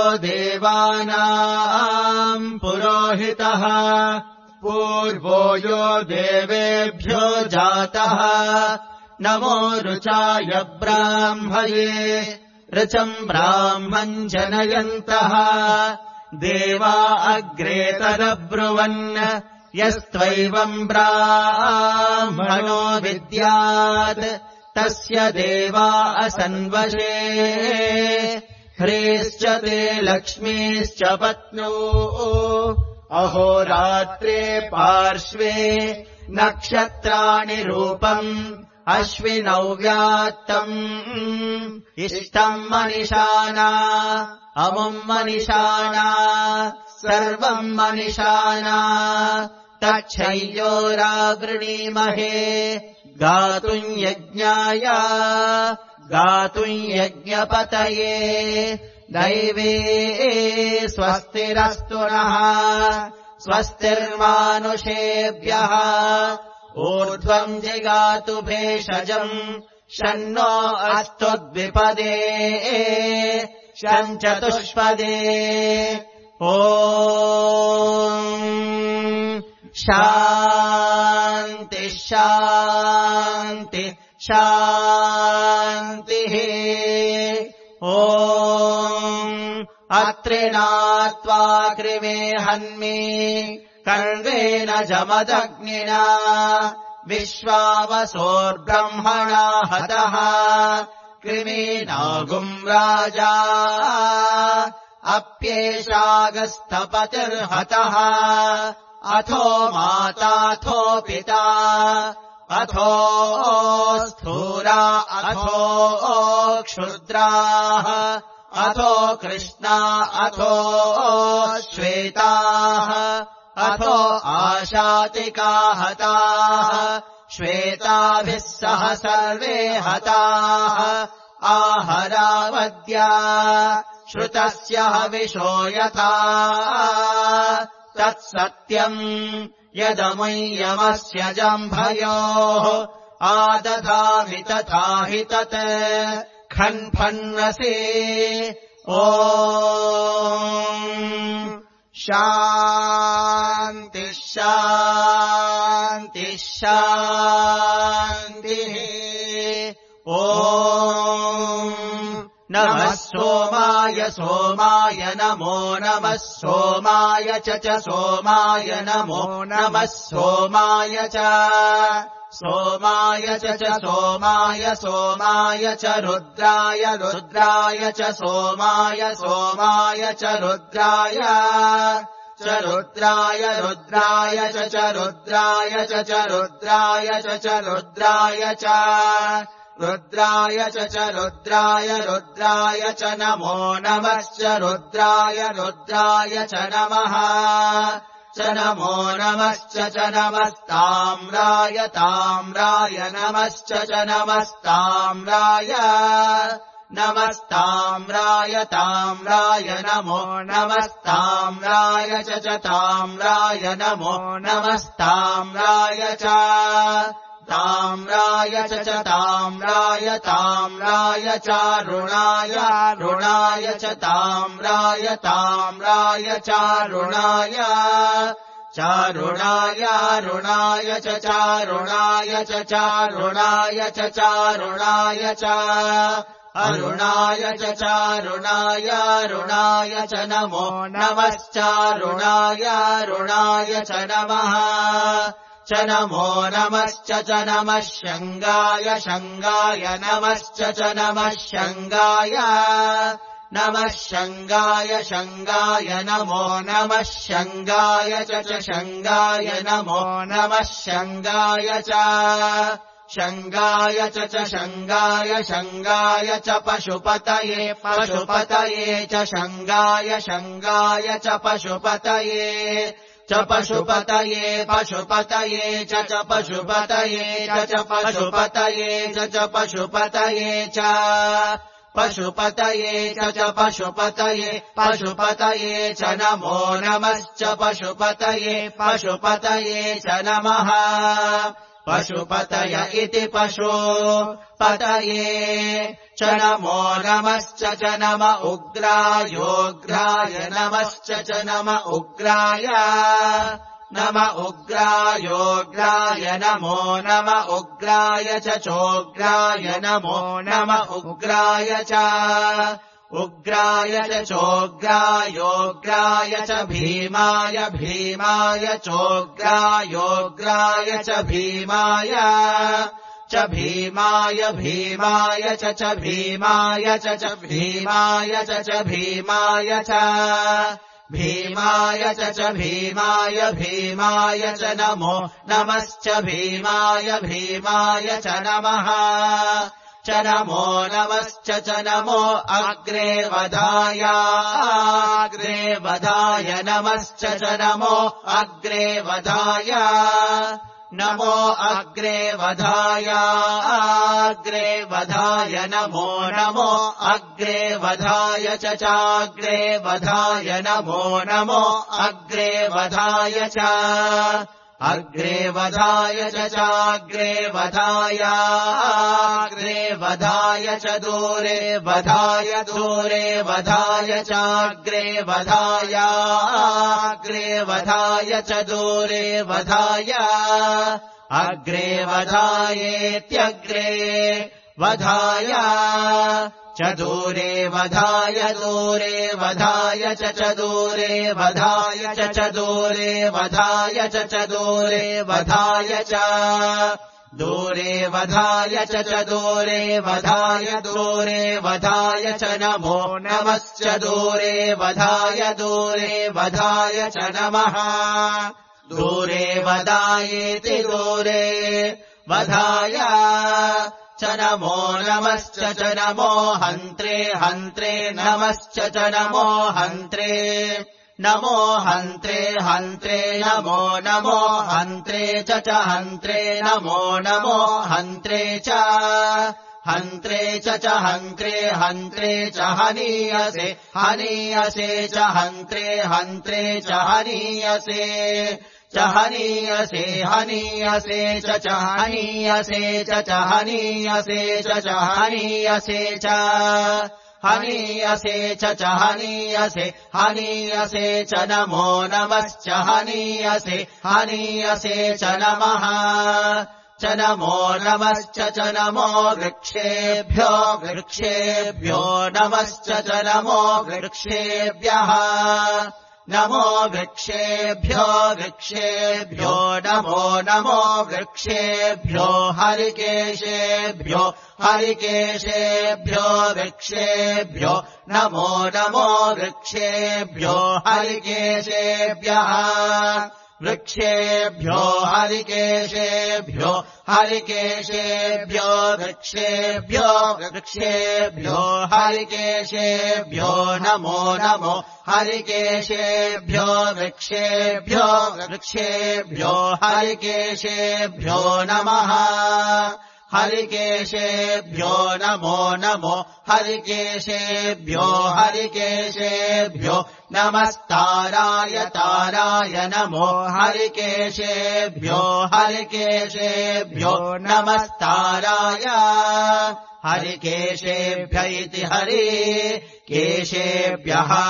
देवानाम् पुरोहितः पूर्वो यो देवेभ्यो जातः नमो ऋचाय ब्राह्मये ऋचम् ब्राह्मम् जनयन्तः देवा अग्रे तदब्रुवन् यस्त्वैवम् ब्राह्मणो विद्यात् तस्य देवा असन्वशे ह्रीश्च ते लक्ष्मीश्च पत्न्यो अहोरात्रे पार्श्वे नक्षत्राणि रूपम् अश्विनौ व्यात्तम् इष्टम् मनिषाना अमुम् मनिषाना सर्वम् मनिषाना तच्छय्योरावृणीमहे गातुम् यज्ञाय गातुम् यज्ञपतये दैवे स्वस्तिरस्तु नः स्वस्तिर्मानुषेभ्यः ऊर्ध्वम् जिगातु भेषजम् शन्नो अस्तु द्विपदे शञ्चतुष्पदे ॐ शान्ति शान्ति शान्तिः ॐ अत्रिणात्वा कृमे हन्मि कर्वेण जमदग्निना विश्वावसोर्ब्रह्मणा हतः कृमीनागुम् राजा अप्येषागस्थपतिर्हतः अथो माताथो पिता अथो स्थूरा अथो क्षुद्राः अथो कृष्णा अथो श्वेताः अथो आशातिका हताः श्वेताभिः सह सर्वे हताः आहरावद्या श्रुतस्य हविषो यथा तत्सत्यम् यदमुय्यमस्य जम्भयोः आदधामि तथा हि तत् खन्फन्नसि ॐ शान्ति शान्ति शान्तिः ॐ नमः सोमाय सोमाय नमो नमः सोमाय च च सोमाय नमो नमः सोमाय च सोमाय च च सोमाय सोमाय च रुद्राय रुद्राय च सोमाय सोमाय च रुद्राय च रुद्राय रुद्राय च च रुद्राय च च रुद्राय च च रुद्राय च रुद्राय च च रुद्राय रुद्राय च नमो नमश्च रुद्राय रुद्राय च नमः च नमो नमश्च च नमस्ताम्राय ताम्राय नमश्च च नमस्ताम्राय नमस्ताम्राय ताम्राय नमो नमस्ताम्राय च च ताम्राय नमो नमस्ताम्राय च ताम्राय च च ताम्राय ताम्राय चारुणाय रुणाय च ताम्राय ताम्राय चारुणाय चारुणाय रुणाय च चारुणाय च चारुणाय च चारुणाय च अरुणाय च चारुणाय रुणाय च नमो नमश्चारुणाय रुणाय च नमः च नमो नमश्च च नमः शङ्गाय शङ्गाय नमश्च च नमः शङ्गाय नमः शङ्गाय शङ्गाय नमो नमः शङ्गाय च च शङ्गाय नमो नमः शङ्गाय च शङ्गाय च च शङ्गाय शङ्गाय च पशुपतये पशुपतये च शङ्गाय शङ्गाय च पशुपतये च पशुपतये पशुपतये च च पशुपतये च च पशुपतये च च पशुपतये च पशुपतये च च पशुपतये पशुपतये च नमो नमश्च पशुपतये पशुपतये च नमः पशुपतय इति पशुपतये च नमो नमश्च च नम उग्रायोग्राय नमश्च च नम उग्राय नम उग्रायोग्राय नमो नम उग्राय च चोग्राय नमो नम उग्राय च उग्राय च चोग्रायोग्राय च भीमाय भीमाय चोग्रायोग्राय च भीमाय च भीमाय भीमाय च च भीमाय च च भीमाय च च भीमाय च भीमाय च च भीमाय भीमाय च नमो नमश्च भीमाय भीमाय च नमः च नमो नमश्च च नमो अग्रे वधाय अग्रे वधाय नमश्च च नमो अग्रे वधाय नमो अग्रे वधाय अग्रे वधाय नमो नमो अग्रे वधाय च चाग्रे वधाय नमो नमो अग्रे वधाय च अग्रे वधाय च चाग्रे वधाय अग्रे वधाय च दूरे वधाय दूरे वधाय चाग्रे वधाय अग्रे वधाय च दूरे वधाय अग्रे वधायेत्यग्रे वधाय च दूरे वधाय दूरे वधाय च च दूरे वधाय च च दूरे वधाय च च दूरे वधाय च दूरे वधाय च च दूरे वधाय दूरे वधाय च नमो नमश्च दूरे वधाय दूरे वधाय च नमः दूरे वधायेति दूरे वधाय च नमो नमश्च च नमो हन्त्रे हन्त्रे नमश्च च नमो हन्त्रे नमो हन्त्रे हन्त्रे नमो नमो हन्त्रे च च हन्त्रे नमो नमो हन्त्रे च हन्त्रे च च हन्त्रे हन्त्रे च हनीयसे हनीयसे च हन्त्रे हन्त्रे च हनीयसे च हनीयसे हनीयसे च च हनीयसे च च हनीयसे च च हनीयसे च हनीयसे च च हनीयसे हनीयसे च नमो नमश्च हनीयसे हनीयसे च नमः च नमो नमश्च च नमो वृक्षेभ्यो वृक्षेभ्यो नमश्च च नमो वृक्षेभ्यः नमो वृक्षेभ्यो वृक्षेभ्यो नमो नमो वृक्षेभ्यो हरिकेशेभ्यो हरिकेशेभ्यो वृक्षेभ्यो नमो नमो वृक्षेभ्यो हरिकेशेभ्यः वृक्षेभ्यो हरिकेशेभ्यो हरिकेशेभ्यो वृक्षेभ्यो वृक्षेभ्यो हरिकेशेभ्यो नमो नमो हरिकेशेभ्यो वृक्षेभ्यो वृक्षेभ्यो हरिकेशेभ्यो नमः हरिकेशेभ्यो नमो नमो हरिकेशेभ्यो हरिकेशेभ्यो नमस्ताराय ताराय नमो हरिकेशेभ्यो हरिकेशेभ्यो नमस्ताराय हरिकेशेभ्य इति हरि केशेभ्यः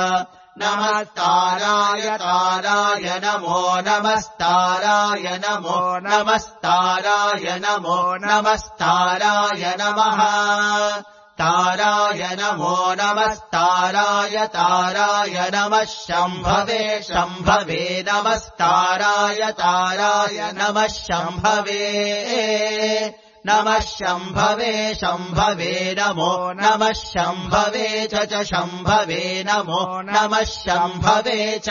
नमस्ताराय ताराय नमो नमस्ताराय नमो नमस्ताराय नमो नमस्ताराय नमः ताराय नमो नमस्ताराय ताराय नमः शम्भवे शम्भवे नमस्ताराय ताराय नमः शम्भवे नमः शम्भवे शम्भवे नमो नमः शम्भवे च च शम्भवे नमो नमः शम्भवे च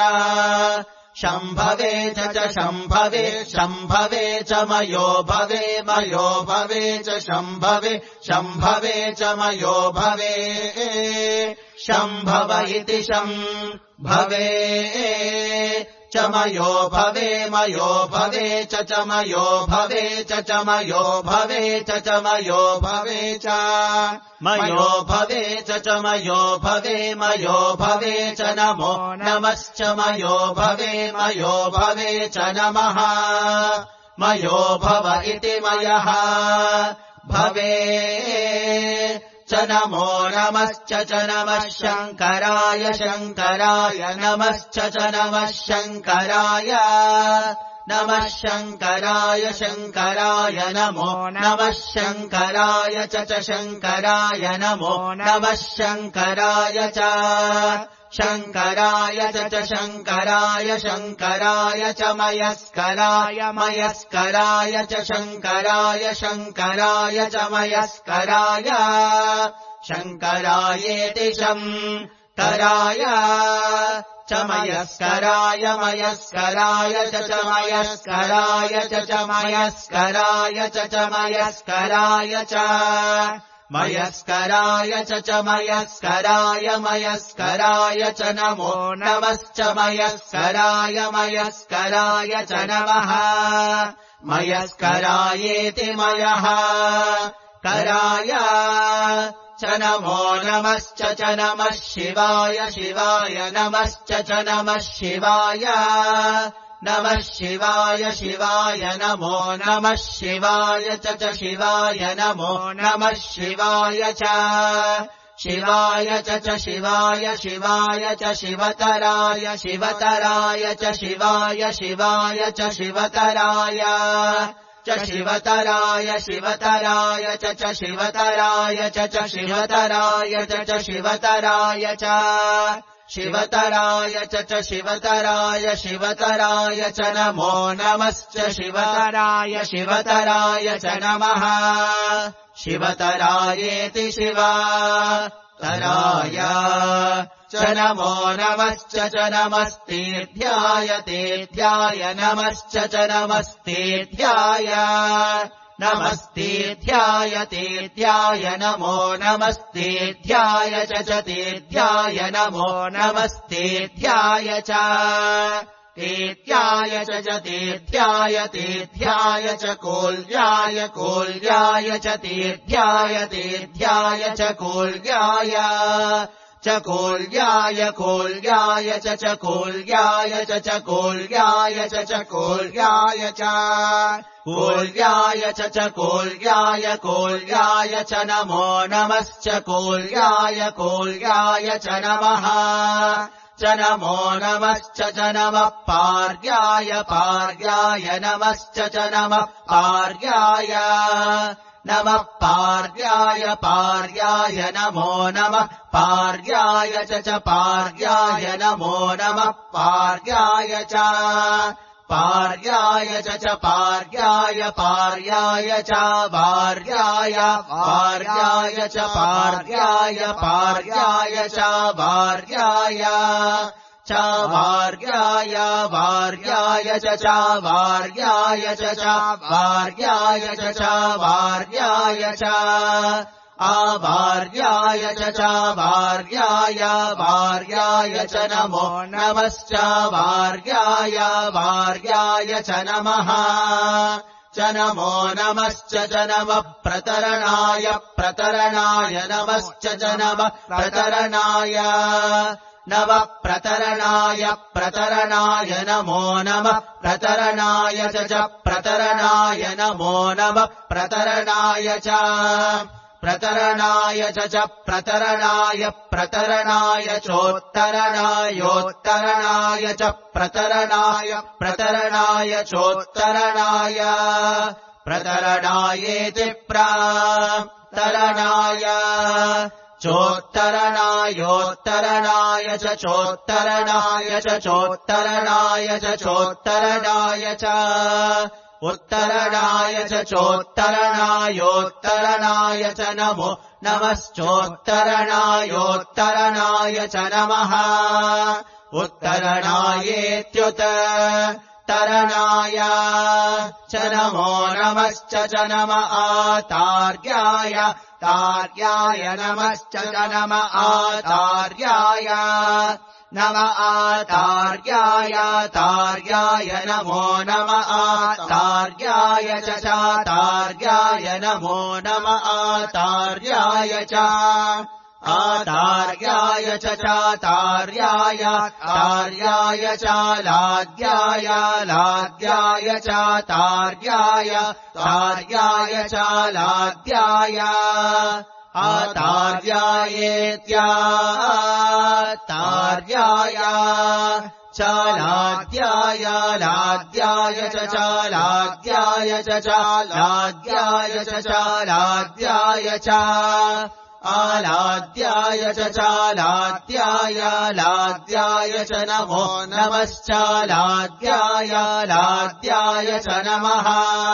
शम्भवे च च शम्भवे शम्भवे च मयो भवे मयो भवे च शम्भवे शम्भवे च मयो भवे शम्भव इति शम्भवे च मयो भवे मयो भवे च च मयो भवे च च मयो भवे च च मयो भवे च मयो भवे च च मयो भवे मयो भवे च नमो नमश्च मयो भवे मयो भवे च नमः मयो भव इति मयः भवे च नमो नमश्च च नमः शङ्कराय शङ्कराय नमश्च च नमः शङ्कराय नमः शङ्कराय शङ्कराय नमो नमः शङ्कराय च च शङ्कराय नमो नमः शङ्कराय च शङ्कराय च च शङ्कराय शङ्कराय च मयस्कराय मयस्कराय च शङ्कराय शङ्कराय च मयस्कराय शङ्करायेति शङ्कराय च मयस्कराय मयस्कराय च च मयस्कराय च च मयस्कराय च च मयस्कराय च मयस्कराय च च मयस्कराय मयस्कराय च नमो नमश्च मयस्कराय मयस्कराय च नमः मयस्करायेति मयः कराय च नमो नमश्च च नमः शिवाय शिवाय नमश्च च नमः शिवाय नमः शिवाय शिवाय नमो नमः शिवाय च च शिवाय नमो नमः शिवाय च शिवाय च च शिवाय शिवाय च शिवतराय शिवतराय च शिवाय शिवाय च शिवतराय च शिवतराय शिवतराय च च शिवतराय च च शिवतराय च च शिवतराय च शिवतराय च च शिवतराय शिवतराय च नमो नमश्च शिवतराय शिवतराय च नमः शिवतरायेति शिवतराय च नमो नमश्च च नमस्तेऽध्याय तेऽध्याय नमश्च च नमस्तेऽध्याय नमस्तेऽध्याय तेऽध्याय नमो नमस्तेऽध्याय च च तेऽध्याय नमो नमस्तेऽध्याय च तेऽध्याय च च तेऽध्याय तेऽध्याय च कोल्याय कोल्याय च तेऽध्याय तेऽध्याय च कोल्याय च कोल्याय कोल्याय च च कोल्याय च च कोल्याय च च कोल्याय च कोल्याय च च कोल्याय कोल्याय च नमो नमश्च कोल्याय कोल्याय च नमः च नमो नमश्च च नमः पार्याय पार्याय नमश्च च नमः पार्याय नमः पार्याय पार्याय नमो नमः पार्याय च च पार्याय नमो नमः पार्याय च पार्याय च च पार्याय पार्याय च वार्याय वार्याय च पार्याय पार्याय च वार्याय च वार्याय वार्याय च च वार्याय च च वार्याय च च वार्याय च आवार्याय च च वार्याय वार्याय च नमो नमश्च वार्याय वार्याय च नमः च नमो नमश्च च नमः प्रतरणाय प्रतरणाय नमश्च च नमः प्रतरणाय नमः प्रतरणाय प्रतरणाय नमो नमः प्रतरणाय च च प्रतरणाय नमो नमः प्रतरणाय च प्रतरणाय च च प्रतरणाय प्रतरणाय चोत्तरणायोत्तरणाय च प्रतरणाय प्रतरणाय चोत्तरणाय प्रतरणायेति प्रतरणाय चोत्तरणायोत्तरणाय च चोत्तरणाय च चोत्तरणाय च चोत्तरणाय च उत्तरणाय च चोत्तरणायोत्तरणाय च नमो नमश्चोत्तरणायोत्तरणाय च नमः उत्तरणायेत्युत्तरणाय च नमो नमश्च च नम आतार्याय तार्याय नमश्च च नम आतार्याय नम आतार्याय तार्याय नमो नम आतार्याय च चातार्याय नमो नम आतार्याय च आतार्याय च चातार्याय तार्याय च लाद्याय लाद्याय च तार्याय तार्याय च लाद्याय आतार्यायेत्यातार्याय चालाद्याय लाद्याय च चालाद्याय च चालाद्याय च चालाद्याय च आलाद्याय च चालाद्याय लाद्याय च नमो नमश्चालाद्याय लाद्याय च नमः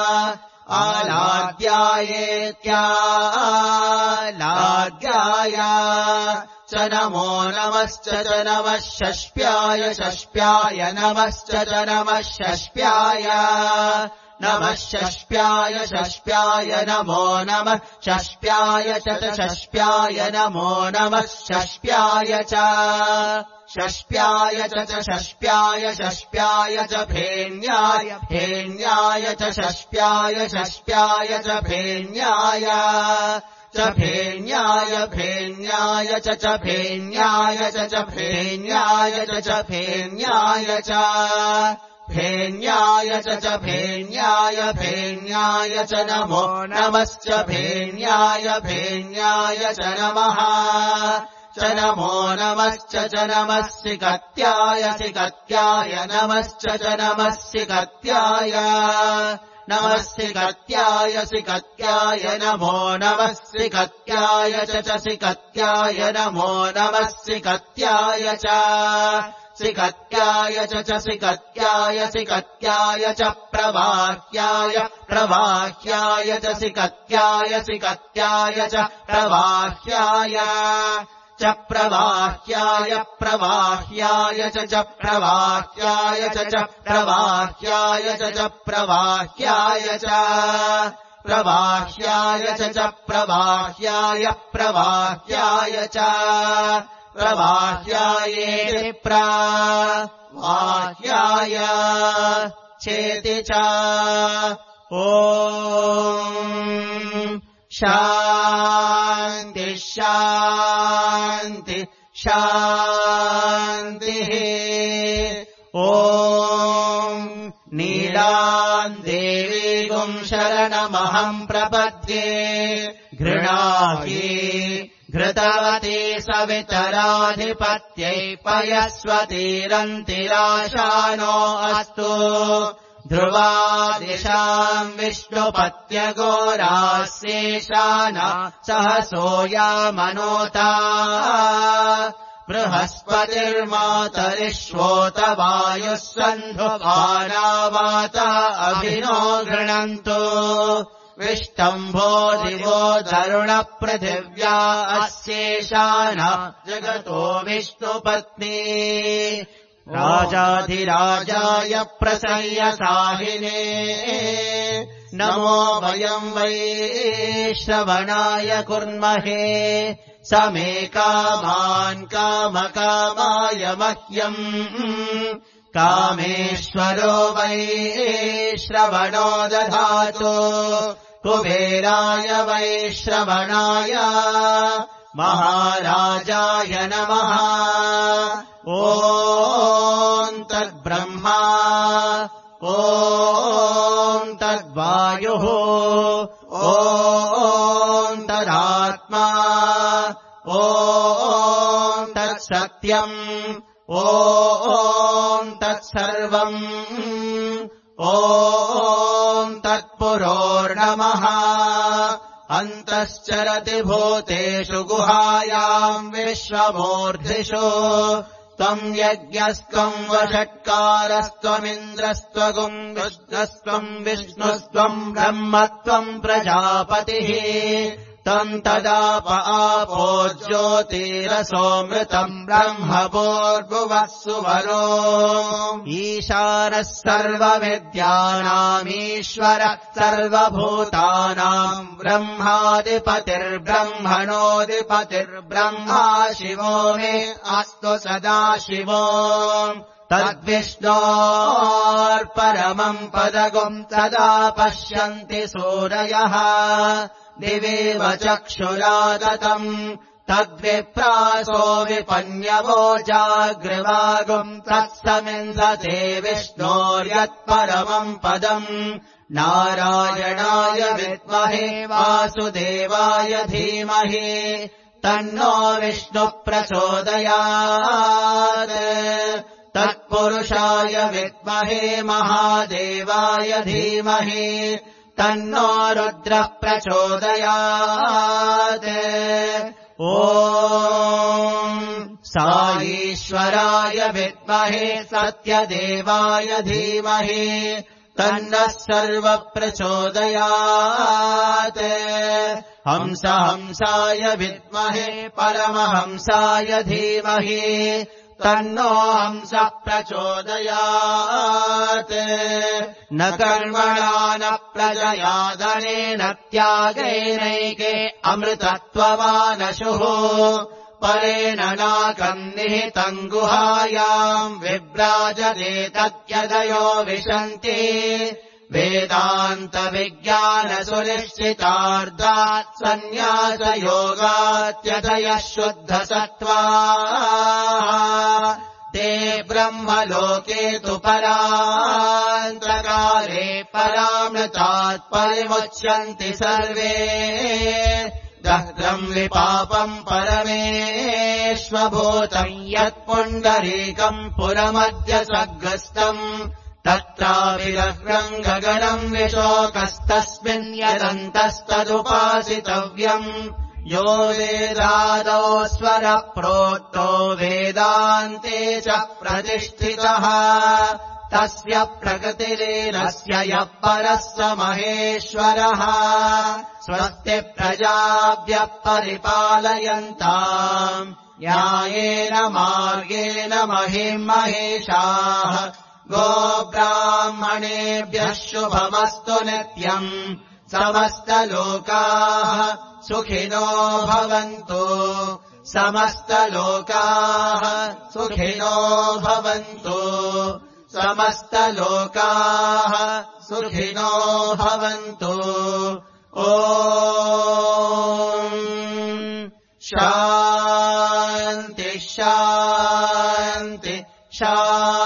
आलाद्यायेत्यालाद्याय च नमो नमश्च च नमः षष्प्याय षष्प्याय नमश्च च नमः षष्प्याय नमः षष्प्याय षष्प्याय नमो नमः षष्प्याय च षष्प्याय नमो नमः षष्प्याय च षष्प्याय च षष्प्याय षष्प्याय च फेन्याय फेन्याय च षष्प्याय षष्प्याय च फेन्याय च फेन्याय फेन्याय च च फेन्याय च च फेन्याय च च फेन्याय च फेन्याय च च फेन्याय फेन्याय च नमो नमश्च फेन्याय फेन्याय च नमः च नमो नमश्च च नमः सिकत्याय सिकत्याय नमश्च च नमः सिकत्याय नमः सिकत्याय सिकत्याय नमो नमः सिकत्याय च च सिकत्याय नमो नमः सिकत्याय च सिकत्याय च च सिकत्याय सिकत्याय च प्रवाह्याय प्रवाह्याय च सिकत्याय सिकत्याय च प्रवाह्याय च प्रवाह्याय प्रवाह्याय च च प्रवाह्याय च च प्रवाह्याय च च प्रवाह्याय च प्रवाह्याय च च प्रवाह्याय प्रवाह्याय च प्रवाह्याये प्रवाह्याय चेति च ॐ शान्ति शान्ति शान्तिः ॐ नीलाम् देवीगुम् शरणमहम् प्रपद्ये घृणाहि घृतवती सवितराधिपत्यै पयस्वतीरन्तिराशानो अस्तु ध्रुवादिशाम् विष्णुपत्यघोरास्येशाना सहसोयामनोता बृहस्पतिर्मातरिश्वोत वायुः सन्धुपानावाता अभिनो गृह्णन्तु विष्टम्भो दिवो धरुणपृथिव्या अस्येशाना जगतो विष्णुपत्नी राजाधिराजाय प्रसय्यसाहिने नमो वयम् वै श्रवणाय कुर्महे स मे कामान् कामकामाय मह्यम् कामेश्वरो वै श्रवणो दधातु कुबेराय वै श्रवणाय महाराजाय नमः ॐ तद्ब्रह्मा ॐ तद्वायुः ॐ तदात्मा ॐ तत्सत्यम् ॐ तत्सर्वम् ॐ तत्पुरोर्नमः अन्तश्चरति भूतेषु गुहायाम् विश्वमूर्धिषु त्वम् यज्ञस्त्वम् वषट्कारस्त्वमिन्द्रस्त्वगुम् विष्णुस्त्वम् विष्णुस्त्वम् ब्रह्मत्वम् प्रजापतिः तम् तदाप आपो ज्योतिरसोऽमृतम् ब्रह्म भूर्भुवः सुवरो ईशानः सर्वविद्यानामीश्वरः सर्वभूतानाम् ब्रह्माधिपतिर्ब्रह्मणोऽधिपतिर्ब्रह्मा शिवो मे अस्तु सदा शिवो तद्विष्णोर्परमम् पदगुम् तदा पश्यन्ति सूरयः दिवेव चक्षुरादतम् तद्विप्रासो विपन्यवो जाग्रवागुम् तत्समिन्धते विष्णोर्यत्परमम् पदम् नारायणाय विद्महे वासुदेवाय धीमहि तन्नो विष्णुः प्रचोदयात् तत्पुरुषाय विद्महे महादेवाय धीमहि तन्नो रुद्रः प्रचोदयात् ॐ साईश्वराय विद्महे सत्यदेवाय धीमहि तन्नः सर्वप्रचोदयात् हंस हंसाय विद्महे परमहंसाय धीमहि तन्नो हंसः प्रचोदयात् न कर्मणा न प्रजया धनेन त्यागेनैके अमृतत्वमानशुः परेण नाकम् निहितम् गुहायाम् विभ्राजते तत्यदयो विशन्ति वेदान्तविज्ञानसुनिश्चितार्धात् सन्न्यासयोगात्यतयः शुद्धसत्त्वाः ते ब्रह्मलोके तु परान्तकाले परामृतात् परिमुच्यन्ति सर्वे दह्रम् विपापम् परमेष्वभूतम् यत्पुण्डरीकम् पुरमद्य सग्रस्तम् तत्राविदग्रम् गगनम् विशोकस्तस्मिन् यदन्तस्तदुपासितव्यम् यो वेदादौ स्वरः प्रोक्तो वेदान्ते च प्रतिष्ठितः तस्य प्रकृतिरेनस्य यः परः स महेश्वरः स्वस्ति प्रजाभ्यः परिपालयन्ताम् न्यायेन मार्गेण महिम् महेशाः गोब्राह्मणेभ्यः शुभमस्तु नित्यम् समस्तलोकाः सुखिनो भवन्तु समस्तलोकाः सुखिनो भवन्तु समस्तलोकाः सुखिनो भवन्तु ॐ शान्ति शान्ति शान्ति